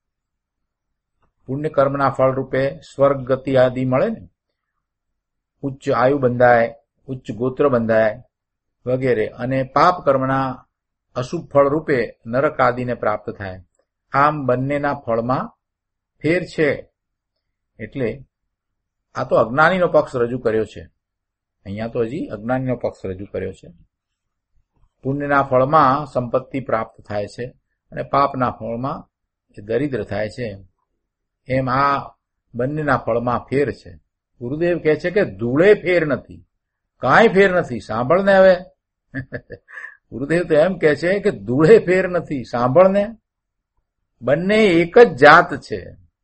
પુણ્ય કર્મના ફળરૂપે સ્વર્ગ ગતિ આદિ મળે ને, ઉચ્ચ આયુ બંધાય, ઉચ્ચ ગોત્ર બંધાય વગેરે, અને પાપ કર્મના અશુભ ફળ રૂપે નરક આદિને પ્રાપ્ત થાય. આમ બંનેના ફળમાં ફેર છે. એટલે આ તો અજ્ઞાનીનો પક્ષ રજૂ કર્યો છે. અહીંયા તો હજી અજ્ઞાનીનો પક્ષ રજૂ કર્યો છે. પુણ્યના ફળમાં સંપત્તિ પ્રાપ્ત થાય છે અને પાપના ફળમાં એ દરિદ્ર થાય છે. એમ આ બંનેના ફળમાં ફેર છે. ગુરુદેવ કહે છે કે ધૂળે ફેર નથી, કાંઈ ફેર નથી. સાંભળને હવે. ગુરુદેવ તો એમ કહે છે કે ધૂળે ફેર નથી, સાંભળને. બંને એક જ જાત છે.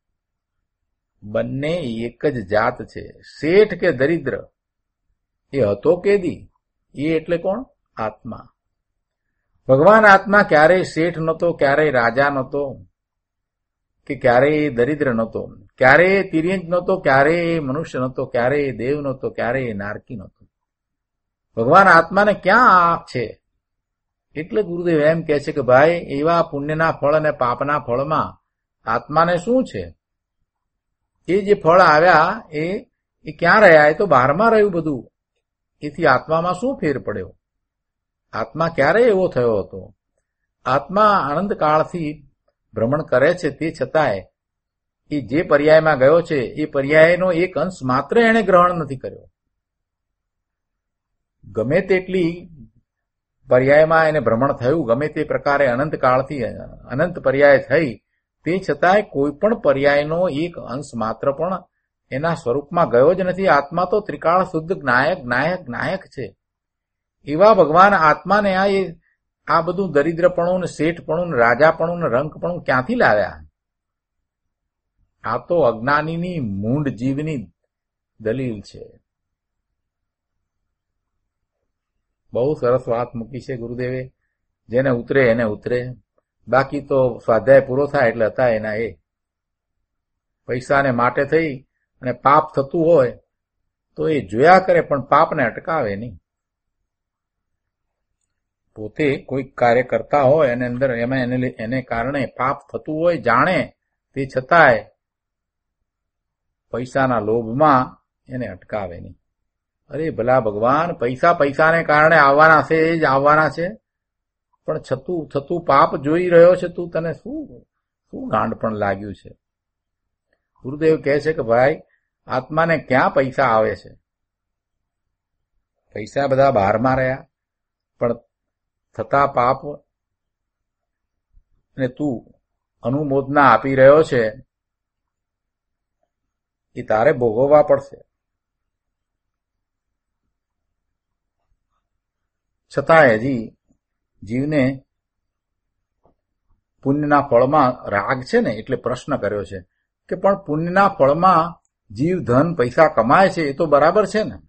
બંને એક જ જાત છે. શેઠ કે દરિદ્ર એ હતો કેદી? એ એટલે કોણ? આત્મા. ભગવાન આત્મા ક્યારેય શેઠ નહોતો, ક્યારેય રાજા નહોતો, કે ક્યારેય દરિદ્ર નહોતો, ક્યારેય તિર્યંજ નહોતો, ક્યારેય મનુષ્ય નહોતો, ક્યારેય દેવ નહોતો, ક્યારેય નારકી નહોતો. ભગવાન આત્માને ક્યાં છે? એટલે ગુરુદેવ એમ કહે છે કે ભાઈ, એવા પુણ્યના ફળ અને પાપના ફળમાં આત્માને શું છે? એ જે ફળ આવ્યા એ ક્યાં રહ્યા? એ તો બહારમાં રહ્યું બધું. એથી આત્મામાં શું ફેર પડ્યો? આત્મા ક્યારે એવો થયો હતો? આત્મા આનંદકાળથી ભ્રમણ કરે છે, તે છતાંય એ જે પર્યાયમાં ગયો છે એ પર્યાયનો એક અંશ માત્ર એણે ગ્રહણ નથી કર્યો. ગમે તેટલી પર્યાયમાં એને ભ્રમણ થયું, ગમે તે પ્રકારે અનંતકાળથી અનંત પર્યાય થઈ, તે છતાંય કોઈ પણ પર્યાયનો એક અંશ માત્ર પણ એના સ્વરૂપમાં ગયો જ નથી. આત્મા તો ત્રિકાળ શુદ્ધ જ્ઞાયક જ્ઞાયક જ્ઞાયક છે. એવા ભગવાન આત્માને આ બધું દરિદ્રપણું ને શેઠપણું ને રાજાપણું ને રંકપણું ક્યાંથી લાવ્યા? આ તો અજ્ઞાનીની મૂંડ જીવની દલીલ છે. બહુ સરસ વાત મૂકી છે ગુરુદેવે. જેને ઉતરે એને ઉતરે. બાકી તો સ્વાધ્યાય પૂરો થાય એટલે હતા એના એ પૈસાને માટે થઈ અને પાપ થતું હોય તો એ જોયા કરે, પણ પાપને અટકાવે નહીં. પોતે કોઈ કાર્ય કરતા હોય અને અંદર એમાં એને કારણે પાપ થતું હોય, જાણે, તે છતાંય પૈસાના લોભમાં એને અટકાવે નહીં. અરે ભલા ભગવાન, પૈસાને કારણે આવવાના છે, એ જ આવવાના છે, પણ છતું પાપ જોઈ રહ્યો છે તું. તને શું ગાંડ પણ લાગ્યું છે? ગુરુદેવ કહે છે કે ભાઈ, આત્માને ક્યાં પૈસા આવે છે? પૈસા બધા બહારમાં રહ્યા, પણ થતા પાપ ને તું અનુમોદના આપી રહ્યો છે એ તારે ભોગવવા પડશે. છતાંય હજી જીવને પુણ્યના ફળમાં રાગ છે ને, એટલે પ્રશ્ન કર્યો છે કે પણ પુણ્યના ફળમાં જીવ ધન પૈસા કમાય છે એ તો બરાબર છે ને?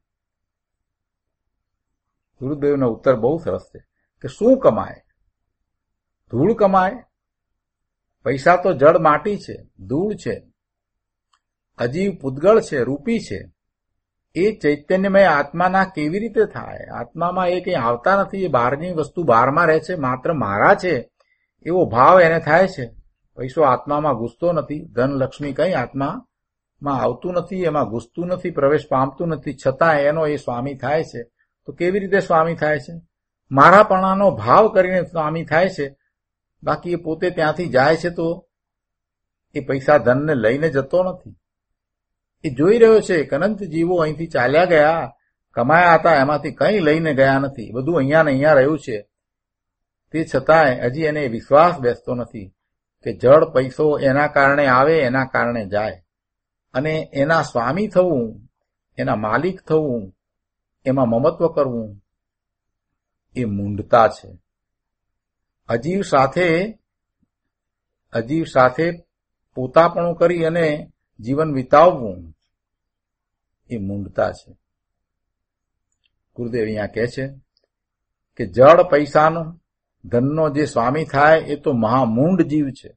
ગુરુદેવનો ઉત્તર બહુ સરસ છે કે શું કમાય? ધૂળ કમાય? પૈસા તો જળ માટી છે, ધૂળ છે. અજીવ પૂતગળ છે, રૂપી છે. એ ચૈતન્યમય આત્માના કેવી રીતે થાય? આત્મામાં એ કંઈ આવતા નથી, એ બહારની વસ્તુ બહારમાં રહે છે, માત્ર મારા છે એવો ભાવ એને થાય છે. પૈસો આત્મામાં ઘૂસતો નથી, ધન લક્ષ્મી કંઈ આત્મામાં આવતું નથી, એમાં ઘૂસતું નથી, પ્રવેશ પામતું નથી, છતાં એનો એ સ્વામી થાય છે. તો કેવી રીતે સ્વામી થાય છે? મારાપણાનો ભાવ કરીને સ્વામી થાય છે. બાકી એ પોતે ત્યાંથી જાય છે તો એ પૈસા ધનને લઈને જતો નથી. એ જોઈ રહ્યો છે કે અનંત જીવો અહીંથી ચાલ્યા ગયા, કમાયા હતા, એમાંથી કંઈ લઈને ગયા નથી, બધું અહીંયા ને અહીંયા રહ્યું છે. તે છતાંય હજી એને વિશ્વાસ બેસતો નથી કે જળ પૈસો એના કારણે આવે, એના કારણે જાય, અને એના સ્વામી થવું, એના માલિક થવું, એમાં મમત્વ કરવું એ મૂંઢતા છે. અજીવ સાથે પોતાપણું કરી અને જીવન વિતાવવું એ મૂંઢતા છે. ગુરુદેવ અહીંયા કહે છે કે જળ પૈસાનો ધનનો જે સ્વામી થાય એ તો મહામૂંઢ જીવ છે.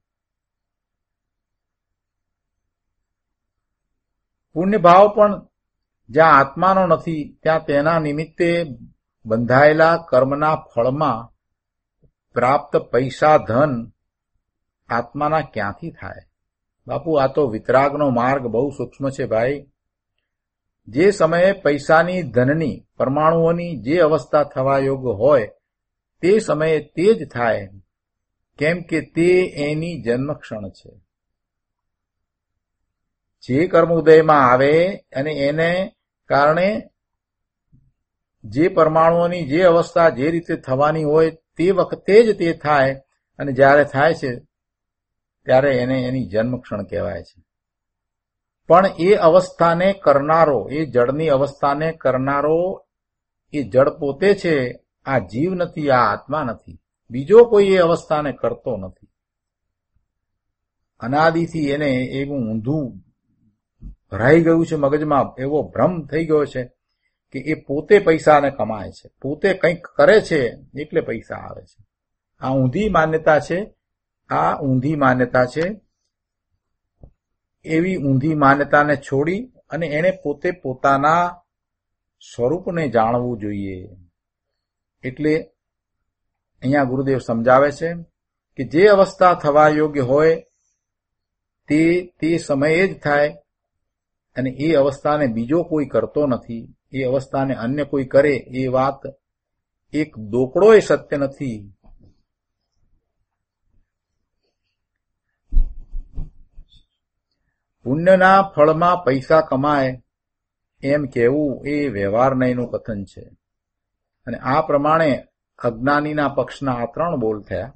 પુણ્યભાવ પણ જ્યાં આત્માનો નથી ત્યાં તેના નિમિત્તે બંધાયેલા કર્મના ફળમાં પ્રાપ્ત પૈસા ધન આત્માના ક્યાંથી થાય? બાપુ, આ તો વિતરાગનો માર્ગ બહુ સૂક્ષ્મ છે ભાઈ. જે સમયે પૈસાની, ધનની, પરમાણુઓની જે અવસ્થા થવા યોગ્ય હોય તે સમયે તે જ થાય, કેમ કે તે એની જન્મક્ષણ છે. જે કર્મ ઉદયમાં આવે અને એને કારણે જે પરમાણુઓની જે અવસ્થા જે રીતે થવાની હોય તે વખતે જ તે થાય, અને જ્યારે થાય છે ત્યારે એને એની જન્મક્ષણ કહેવાય છે. પણ એ અવસ્થાને કરનારો, એ જળની અવસ્થાને કરનારો એ જળ પોતે છે. આ જીવ નથી, આ આત્મા નથી, બીજો કોઈ એ અવસ્થાને કરતો નથી. અનાદિથી એને એવું ઊંધું ભરાઈ ગયું છે મગજમાં, એવો ભ્રમ થઈ ગયો છે કે એ પોતે પૈસાને કમાય છે, પોતે કંઈક કરે છે એટલે પૈસા આવે છે. આ ઊંધી માન્યતા છે, આ ઊંધી માન્યતા છે. એવી ઊંધી માન્યતાને છોડી અને એને પોતે પોતાના સ્વરૂપને જાણવું જોઈએ. એટલે અહીંયા ગુરુદેવ સમજાવે છે કે જે અવસ્થા થવા યોગ્ય હોય તે સમયે જ થાય, અને એ અવસ્થાને બીજો કોઈ કરતો નથી. એ અવસ્થાને અન્ય કોઈ કરે એ વાત એક દોકડોય સત્ય નથી. પુણ્યના ફળમાં પૈસા કમાય એમ કહેવું એ વ્યવહાર નહીંનું કથન છે. અને આ પ્રમાણે અજ્ઞાનીના પક્ષના આ 3 બોલ થયા.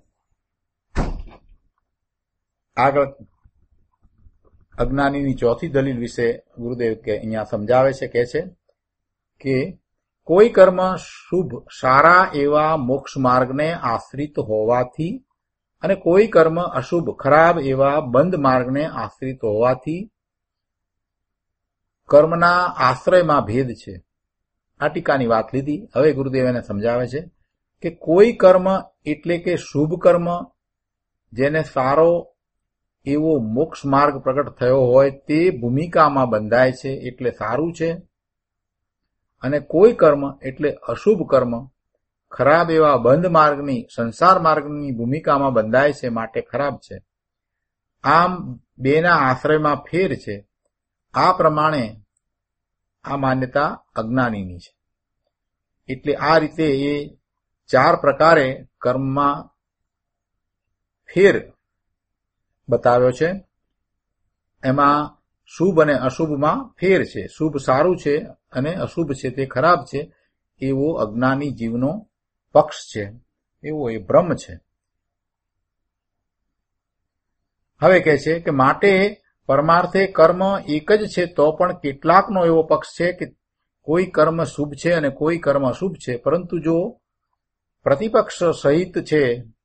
આગળ અજ્ઞાનીની ચોથી દલીલ વિશે ગુરુદેવ અહીંયા સમજાવે છે, કહે છે કે કોઈ કર્મ શુભ સારા એવા મોક્ષ માર્ગને આશ્રિત હોવાથી અને કોઈ કર્મ અશુભ ખરાબ એવા બંધ માર્ગને આશ્રિત હોવાથી કર્મના આશ્રયમાં ભેદ છે. આ ટીકાની વાત લીધી. હવે ગુરુદેવ એને સમજાવે છે કે કોઈ કર્મ એટલે કે શુભ કર્મ જેને સારો એવો મોક્ષ માર્ગ પ્રગટ થયો હોય તે ભૂમિકામાં બંધાય છે એટલે સારું છે, અને કોઈ કર્મ એટલે અશુભ કર્મ ખરાબ એવા બંધ માર્ગની, સંસાર માર્ગની ભૂમિકામાં બંધાય છે માટે ખરાબ છે. આમ બેના આશ્રયમાં ફેર છે. આ પ્રમાણે આ માન્યતા અજ્ઞાનીની છે. એટલે આ રીતે એ 4 પ્રકારે કર્મમાં ફેર બતાવ્યો છે. એમાં શુભ અને અશુભમાં ફેર છે. શુભ સારું છે અને અશુભ છે તે ખરાબ છે, એવો અજ્ઞાની જીવનો પક્ષ છે, એવો એ ભ્રમ છે. હવે કહે છે કે માટે પરમાર્થે કર્મ એક જ છે, તો પણ કેટલાકનો એવો પક્ષ છે કે કોઈ કર્મ શુભ છે અને કોઈ કર્મ અશુભ છે. પરંતુ જો પ્રતિપક્ષ સહિત છે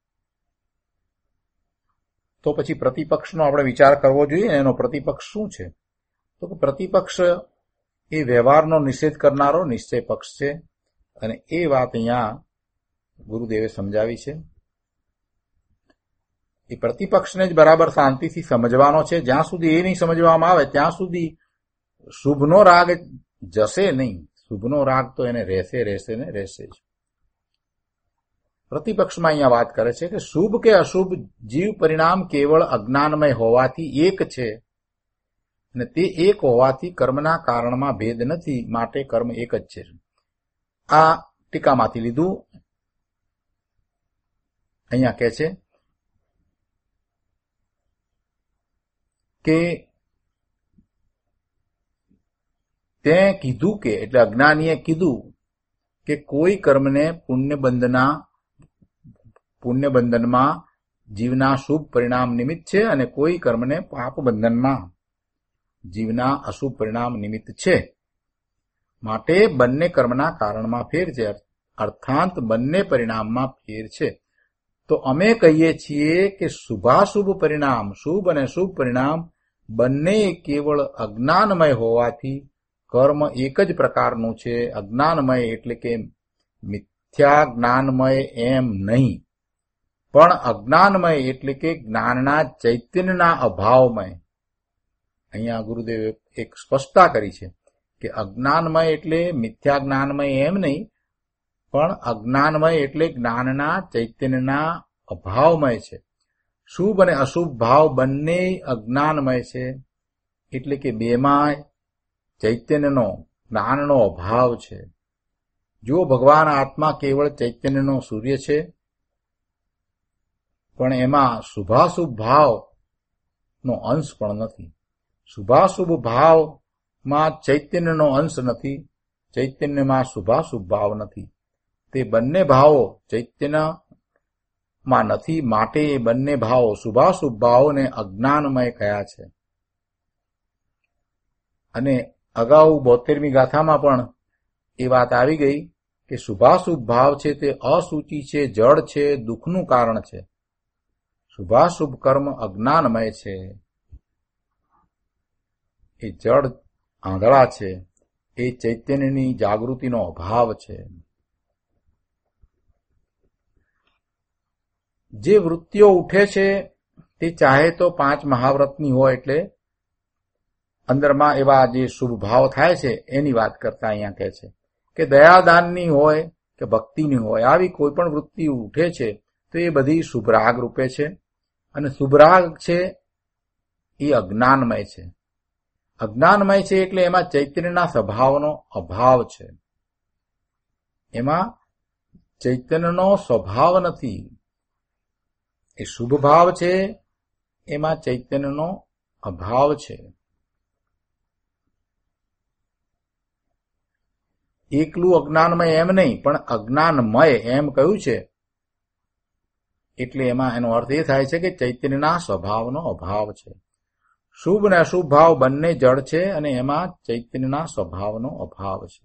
તો પછી પ્રતિપક્ષનો આપણે વિચાર કરવો જોઈએ. એનો પ્રતિપક્ષ શું છે? તો કે પ્રતિપક્ષ એ વ્યવહારનો નિષેધ કરનારો નિશ્ચય પક્ષ છે. અને એ વાત અહીંયા ગુરુદેવે સમજાવી છે. એ પ્રતિપક્ષને જ બરાબર શાંતિથી સમજવાનો છે. જ્યાં સુધી એ નહીં સમજવામાં આવે ત્યાં સુધી શુભનો રાગ જશે નહીં. શુભનો રાગ તો એને રહેશે ને રહેશે જ. પ્રતિપક્ષમાં અહીંયા વાત કરે છે કે શુભ કે અશુભ જીવ પરિણામ કેવળ અજ્ઞાનમય હોવાથી એક છે, અને તે એક હોવાથી કર્મના કારણમાં ભેદ નથી, માટે કર્મ એક જ છે. આ ટીકામાંથી લીધું. અહીંયા કહે છે કે તે કીધું કે એટલે અજ્ઞાનીએ કીધું કે કોઈ કર્મને પુણ્યબંધનમાં જીવના શુભ પરિણામ નિમિત્ત છે અને કોઈ કર્મને પાપ બંધનમાં જીવના અશુભ પરિણામ નિમિત્ત છે. માટે બંને કર્મના કારણમાં ફેર છે, અર્થાંત બંને પરિણામમાં ફેર છે. તો અમે કહીએ છીએ કે શુભાશુભ પરિણામ, શુભ અને શુભ પરિણામ બંને કેવળ અજ્ઞાનમય હોવાથી કર્મ એક જ પ્રકારનું છે. અજ્ઞાનમય એટલે કે મિથ્યા જ્ઞાનમય એમ નહીં, પણ અજ્ઞાનમય એટલે કે જ્ઞાનના ચૈતન્યના અભાવમય. અહીંયા ગુરુદેવે એક સ્પષ્ટતા કરી છે કે અજ્ઞાનમય એટલે મિથ્યા જ્ઞાનમય એમ નહીં, પણ અજ્ઞાનમય એટલે જ્ઞાનના ચૈતન્યના અભાવમય છે. શુભ અને અશુભ ભાવ બંને અજ્ઞાનમય છે, એટલે કે બેમાં ચૈતન્યનો જ્ઞાનનો અભાવ છે. જો ભગવાન આત્મા કેવળ ચૈતન્યનો સૂર્ય છે, પણ એમાં શુભાશુભ ભાવનો અંશ પણ નથી. શુભાશુભ ભાવમાં ચૈતન્યનો અંશ નથી, ચૈતન્યમાં શુભાશુભ ભાવ નથી. તે બંને ભાવો ચૈતન્યમાં નથી, માટે એ બંને ભાવો શુભાશુભ ભાવોને અજ્ઞાનમય કયા છે. અને અગાઉ 72મી ગાથામાં પણ એ વાત આવી ગઈ કે શુભાશુભ ભાવ છે તે અસૂચિ છે, જડ છે, દુઃખનું કારણ છે. શુભાશુભ કર્મ અજ્ઞાનમય છે, એ જડ આંધળા છે, એ ચૈતન્યની જાગૃતિનો અભાવ છે. જે વૃત્તિઓ ઉઠે છે તે ચાહે તો 5 મહાવ્રતની હોય, એટલે અંદરમાં એવા જે શુભ ભાવ થાય છે એની વાત કરતા અહીંયા કહે છે કે દયાદાનની હોય કે ભક્તિની હોય, આવી કોઈ પણ વૃત્તિ ઉઠે છે તો એ બધી શુભરાગ રૂપે છે. અને શુભરાગ છે એ અજ્ઞાનમય છે. અજ્ઞાનમય છે એટલે એમાં ચૈતન્યના સ્વભાવનો અભાવ છે. એમાં ચૈતન્યનો સ્વભાવ નથી. એ શુભ ભાવ છે, એમાં ચૈતન્યનો અભાવ છે. એકલું અજ્ઞાનમય એમ નહીં, પણ અજ્ઞાનમય એમ કહ્યું છે, એટલે એમાં એનો અર્થ એ થાય છે કે ચૈતન્યના સ્વભાવનો અભાવ છે. શુભ અને અશુભ ભાવ બંને જડ છે અને એમાં ચૈતન્યના સ્વભાવનો અભાવ છે.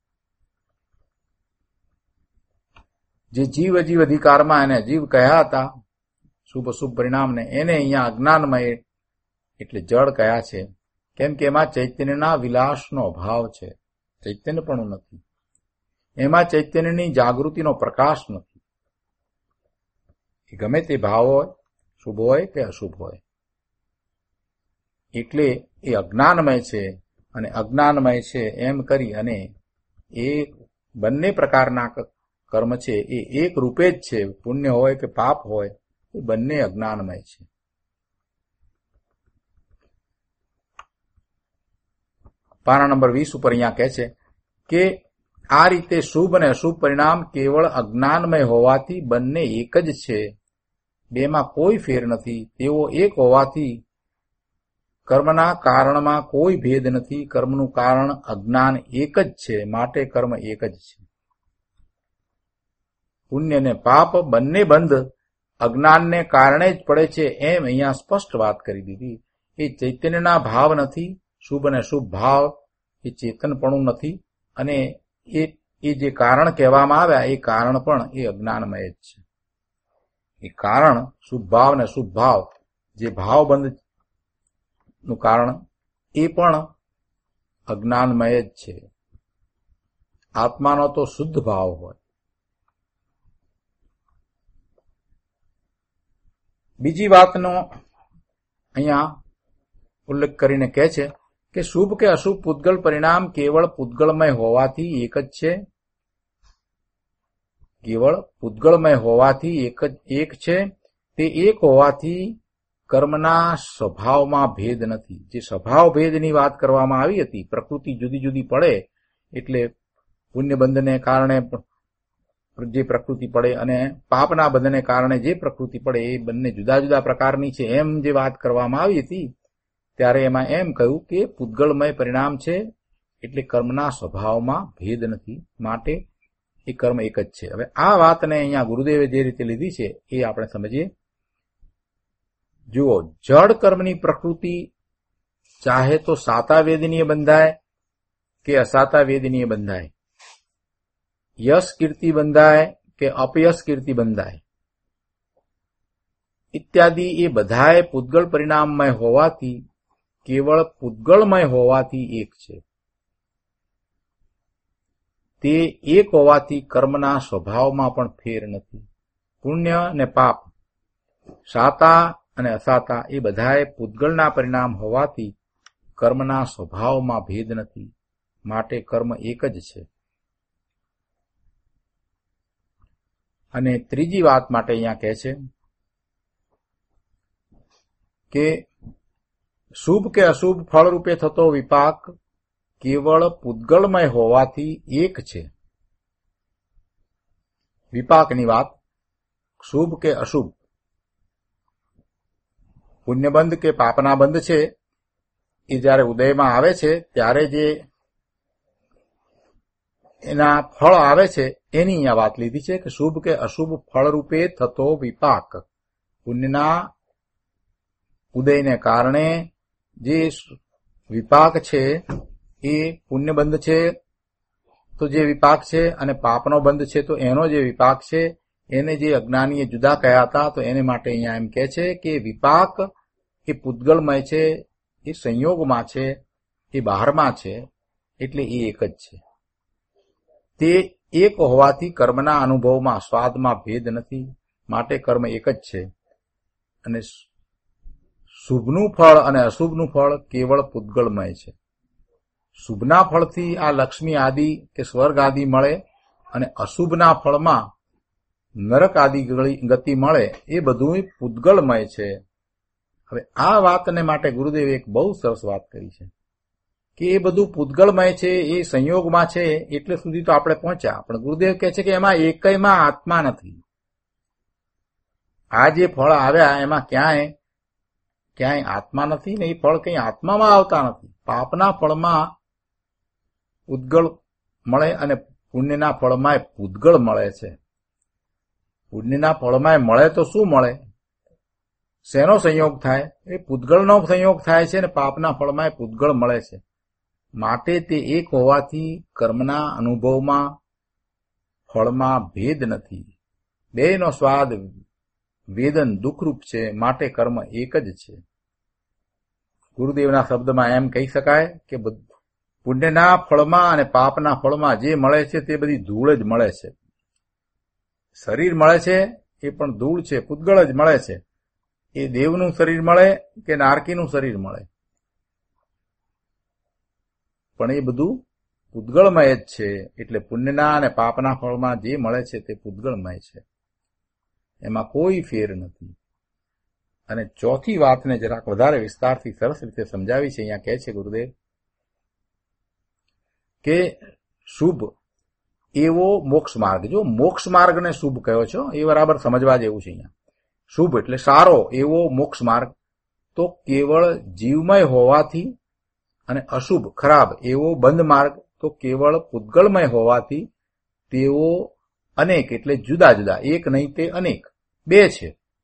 જે જીવ અજીવ અધિકારમાં એને જીવ કહ્યા હતા, શુભ અશુભ પરિણામને, એને અહીંયા અજ્ઞાનમય એટલે જડ કયા છે, કેમ કે એમાં ચૈતન્યના વિલાસનો અભાવ છે. ચૈતન્ય પણ નથી, એમાં ચૈતન્યની જાગૃતિનો પ્રકાશ નથી. એ ગમે તે ભાવ હોય, શુભ હોય કે અશુભ હોય, એટલે એ અજ્ઞાનમય છે. અને અજ્ઞાનમય છે એમ કરી અને એ બંને પ્રકારના કર્મ છે એ એક રૂપે જ છે. પુણ્ય હોય કે પાપ હોય, એ બંને અજ્ઞાનમય છે. પાના નંબર 20 ઉપર અહીંયા કહે છે કે આ રીતે શુભ અને અશુભ પરિણામ કેવળ અજ્ઞાનમય હોવાથી બંને એક જ છે, બેમાં કોઈ ફેર નથી. તેઓ એક હોવાથી કર્મના કારણમાં કોઈ ભેદ નથી. કર્મનું કારણ અજ્ઞાન એક જ છે, માટે કર્મ એક જ છે. પુણ્ય અને પાપ બંને બંધ અજ્ઞાનને કારણે જ પડે છે એમ અહીંયા સ્પષ્ટ વાત કરી દીધી. એ ચૈતન્યના ભાવ નથી. શુભ અને શુભ ભાવ એ ચેતનપણું નથી. અને એ જે કારણ કહેવામાં આવ્યા એ કારણ પણ એ અજ્ઞાનમય જ છે. એ કારણ શુભ ભાવ અને શુભ ભાવ જે ભાવબંધ નું કારણ એ પણ અજ્ઞાનમય જ છે. આત્માનો તો શુદ્ધ ભાવ હોય. બીજી વાતનો અહીંયા ઉલ્લેખ કરીને કહે છે કે શુભ કે અશુભ પૂતગલ પરિણામ કેવળ પૂતગલમય હોવાથી એક જ છે. કેવળ પૂતગલમય હોવાથી એક છે. તે એક હોવાથી કર્મના સ્વભાવમાં ભેદ નથી. જે સ્વભાવ ભેદની વાત કરવામાં આવી હતી, પ્રકૃતિ જુદી જુદી પડે એટલે પુણ્ય બંધને કારણે જે પ્રકૃતિ પડે અને પાપના બંધને કારણે જે પ્રકૃતિ પડે એ બંને જુદા જુદા પ્રકારની છે એમ જે વાત કરવામાં આવી હતી, ત્યારે એમાં એમ કહ્યું કે પૂતગલમય પરિણામ છે એટલે કર્મના સ્વભાવમાં ભેદ નથી, માટે એ કર્મ એક જ છે. હવે આ વાતને અહીંયા ગુરુદેવે જે રીતે લીધી છે એ આપણે સમજીએ. જુઓ, જડ કર્મની પ્રકૃતિ ચાહે તો સાતા વેદનીય બંધાય કે અસાતા વેદનીય બંધાય, યશ કીર્તિ બંધાય કે અપયશ કીર્તિ બંધાય ઇત્યાદિ, એ બધાએ પૂતગલ પરિણામમય હોવાથી, કેવળ પૂતગલમય હોવાથી એક છે. તે એક હોવાથી કર્મના સ્વભાવમાં પણ ફેર નથી. પુણ્ય અને પાપ, સાતા અને અસાતા એ બધાએ પૂતગલના પરિણામ હોવાથી કર્મના સ્વભાવમાં ભેદ નથી, માટે કર્મ એક જ છે. અને ત્રીજી વાત માટે અહીંયા કહે છે કે શુભ કે અશુભ ફળરૂપે થતો વિપાક કેવળ પૂતગલમય હોવાથી એક છે. વિપાકની વાત, શુભ કે અશુભ, પુણ્યબંધ કે પાપના બંધ છે એ જ્યારે ઉદયમાં આવે છે ત્યારે જે એના ફળ આવે છે એની અહીંયા વાત લીધી છે કે શુભ કે અશુભ ફળરૂપે થતો વિપાક. પુણ્યના ઉદયને કારણે જે વિપાક છે એ પુણ્યબંધ છે તો જે વિપાક છે, અને પાપનો બંધ છે તો એનો જે વિપાક છે એને જે અજ્ઞાનીએ જુદા કહ્યા હતા, તો એને માટે અહીંયા એમ કહે છે કે વિપાક એ પૂતગલમય છે, એ સંયોગમાં છે, એ બહારમાં છે, એટલે એ એક જ છે. તે એક હોવાથી કર્મના અનુભવમાં સ્વાદમાં ભેદ નથી, માટે કર્મ એક જ છે. અને શુભનું ફળ અને અશુભનું ફળ કેવળ પૂતગલમય છે. શુભના ફળથી આ લક્ષ્મી આદિ કે સ્વર્ગ આદિ મળે, અને અશુભના ફળમાં નરક આદિ ગતિ મળે, એ બધું પૂતગલમય છે. હવે આ વાતને માટે ગુરુદેવે એક બહુ સરસ વાત કરી છે કે એ બધું પૂતગલમય છે, એ સંયોગમાં છે, એટલે સુધી તો આપણે પહોંચ્યા. પણ ગુરુદેવ કહે છે કે એમાં એકયમાં આત્મા નથી. આ જે ફળ આવ્યા એમાં ક્યાંય આત્મા નથી ને એ ફળ કઈ આત્મામાં આવતા નથી. પાપના ફળમાં પૂતગલ મળે અને પુણ્યના ફળમાં પૂતગલ મળે છે. પુણ્યના ફળમાં મળે તો શું મળે? શેનો સંયોગ થાય? એ પૂતગલનો સંયોગ થાય છે, ને પાપના ફળમાં પૂતગલ મળે છે. માટે તે એક હોવાથી કર્મના અનુભવમાં ફળમાં ભેદ નથી. બેયનો સ્વાદ વેદન દુઃખરૂપ છે, માટે કર્મ એક જ છે. ગુરુદેવના શબ્દમાં એમ કહી શકાય કે પુણ્યના ફળમાં અને પાપના ફળમાં જે મળે છે તે બધી ધૂળ જ મળે છે. શરીર મળે છે એ પણ ધૂળ છે, પૂતગળ જ મળે છે. એ દેવનું શરીર મળે કે નારકીનું શરીર મળે, પણ એ બધું પૂતગળમય જ છે. એટલે પુણ્યના અને પાપના ફળમાં જે મળે છે તે પૂતગળમય છે, એમાં કોઈ ફેર નથી. અને ચોથી વાતને જરાક વધારે વિસ્તારથી સરસ રીતે સમજાવી છે. અહીંયા કહે છે ગુરુદેવ કે શુભ એવો મોક્ષ માર્ગ. જો મોક્ષ માર્ગને શુભ કયો છો એ બરાબર સમજવા જેવું છે. અહીંયા શુભ એટલે સારો એવો મોક્ષ માર્ગ તો કેવળ જીવમય હોવાથી, અને અશુભ ખરાબ એવો બંધ માર્ગ તો કેવળ પૂતગલમય હોવાથી તેઓ અનેક એટલે જુદા જુદા, એક નહીં તે અનેક, બે છે.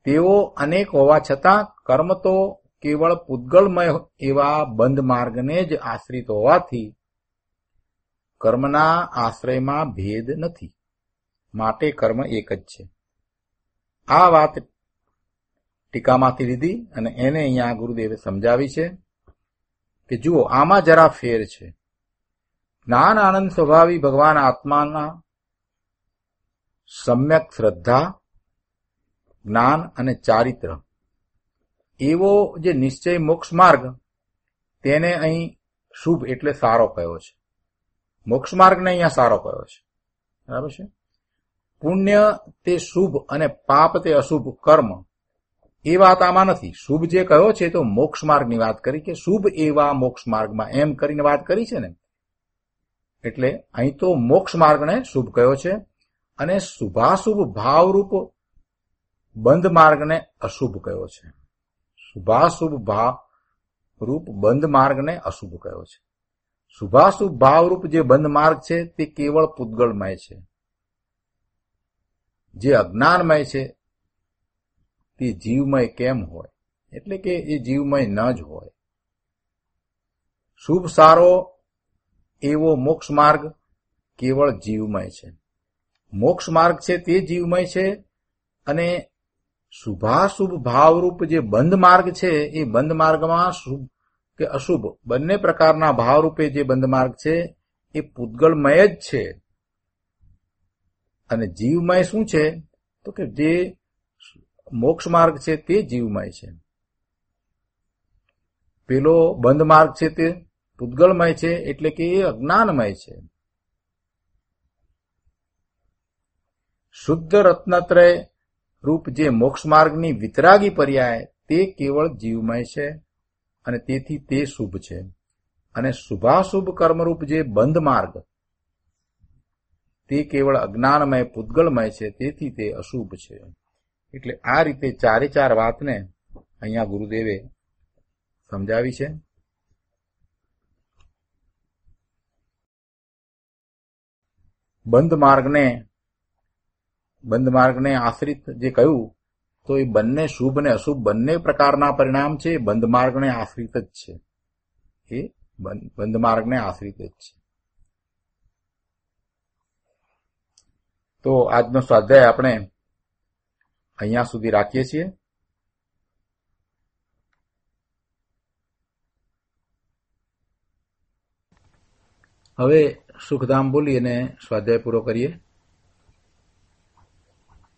તેઓ અનેક હોવા છતાં કર્મ તો કેવળ પૂતગલમય એવા બંધ માર્ગને જ આશ્રિત હોવાથી કર્મના આશ્રયમાં ભેદ નથી, માટે કર્મ એક જ છે. આ વાત ટીકામાંથી લીધી અને એને અહીંયા ગુરુદેવે સમજાવી છે કે જુઓ, આમાં જરા ફેર છે. જ્ઞાન આનંદ સ્વભાવી ભગવાન આત્માના સમ્યક શ્રદ્ધા, જ્ઞાન અને ચારિત્ર એવો જે નિશ્ચય મોક્ષ માર્ગ, તેને અહીં શુભ એટલે સારો કયો છે. મોક્ષ માર્ગને અહીંયા સારો કયો છે. બરાબર છે. પુણ્ય તે શુભ અને પાપ તે અશુભ કર્મ, એ વાત આમાં નથી. શુભ જે કયો છે તો મોક્ષ માર્ગની વાત કરી કે શુભ એવા મોક્ષ માર્ગમાં એમ કરીને વાત કરી છે ને. એટલે અહીં તો મોક્ષ માર્ગને શુભ કયો છે અને શુભાશુભ ભાવરૂપ બંધ માર્ગને અશુભ કયો છે. શુભાશુભ ભાવરૂપ બંધ માર્ગને અશુભ કયો છે. શુભાશુભ ભાવરૂપ જે બંધ માર્ગ છે તે કેવળ પૂતગલમય છે. જે અજ્ઞાનમય છે તે જીવમય કેમ હોય? એટલે કે એ જીવમય ન જ હોય. શુભ સારો એવો મોક્ષ માર્ગ કેવળ જીવમય છે. મોક્ષ માર્ગ છે તે જીવમય છે અને શુભાશુભ ભાવરૂપ જે બંધ માર્ગ છે એ બંધ માર્ગમાં શુભ કે અશુભ બંને પ્રકારના ભાવરૂપે જે બંધ માર્ગ છે એ પૂતગલમય જ છે. અને જીવમય શું છે તો કે જે મોક્ષ માર્ગ છે તે જીવમય છે. પેલો બંધ માર્ગ છે તે પૂતગલમય છે, એટલે કે એ અજ્ઞાનમય છે. શુદ્ધ રત્નત્રય રૂપ જે મોક્ષ માર્ગની વિતરાગી પર્યાય તે કેવળ જીવમય છે અને તેથી તે શુભ છે. અને શુભાશુભ કર્મરૂપ જે બંધ માર્ગ તે કેવળ અજ્ઞાનમય પૂતગલમય છે, તેથી તે અશુભ છે. એટલે આ રીતે ચારે ચાર વાતને અહીંયા ગુરુદેવે સમજાવી છે. બંધ માર્ગને આશ્રિત જે કહ્યું તો એ બંને શુભ અને અશુભ બંને પ્રકારના પરિણામ છે. બંધ માર્ગને આશ્રિત જ છે. એ બંધ માર્ગને આશ્રિત જ છે. તો આજનો સ્વાધ્યાય આપણે અહીંયા સુધી રાખીએ છીએ. હવે સુખધામ બોલી અને સ્વાધ્યાય પૂરો કરીએ.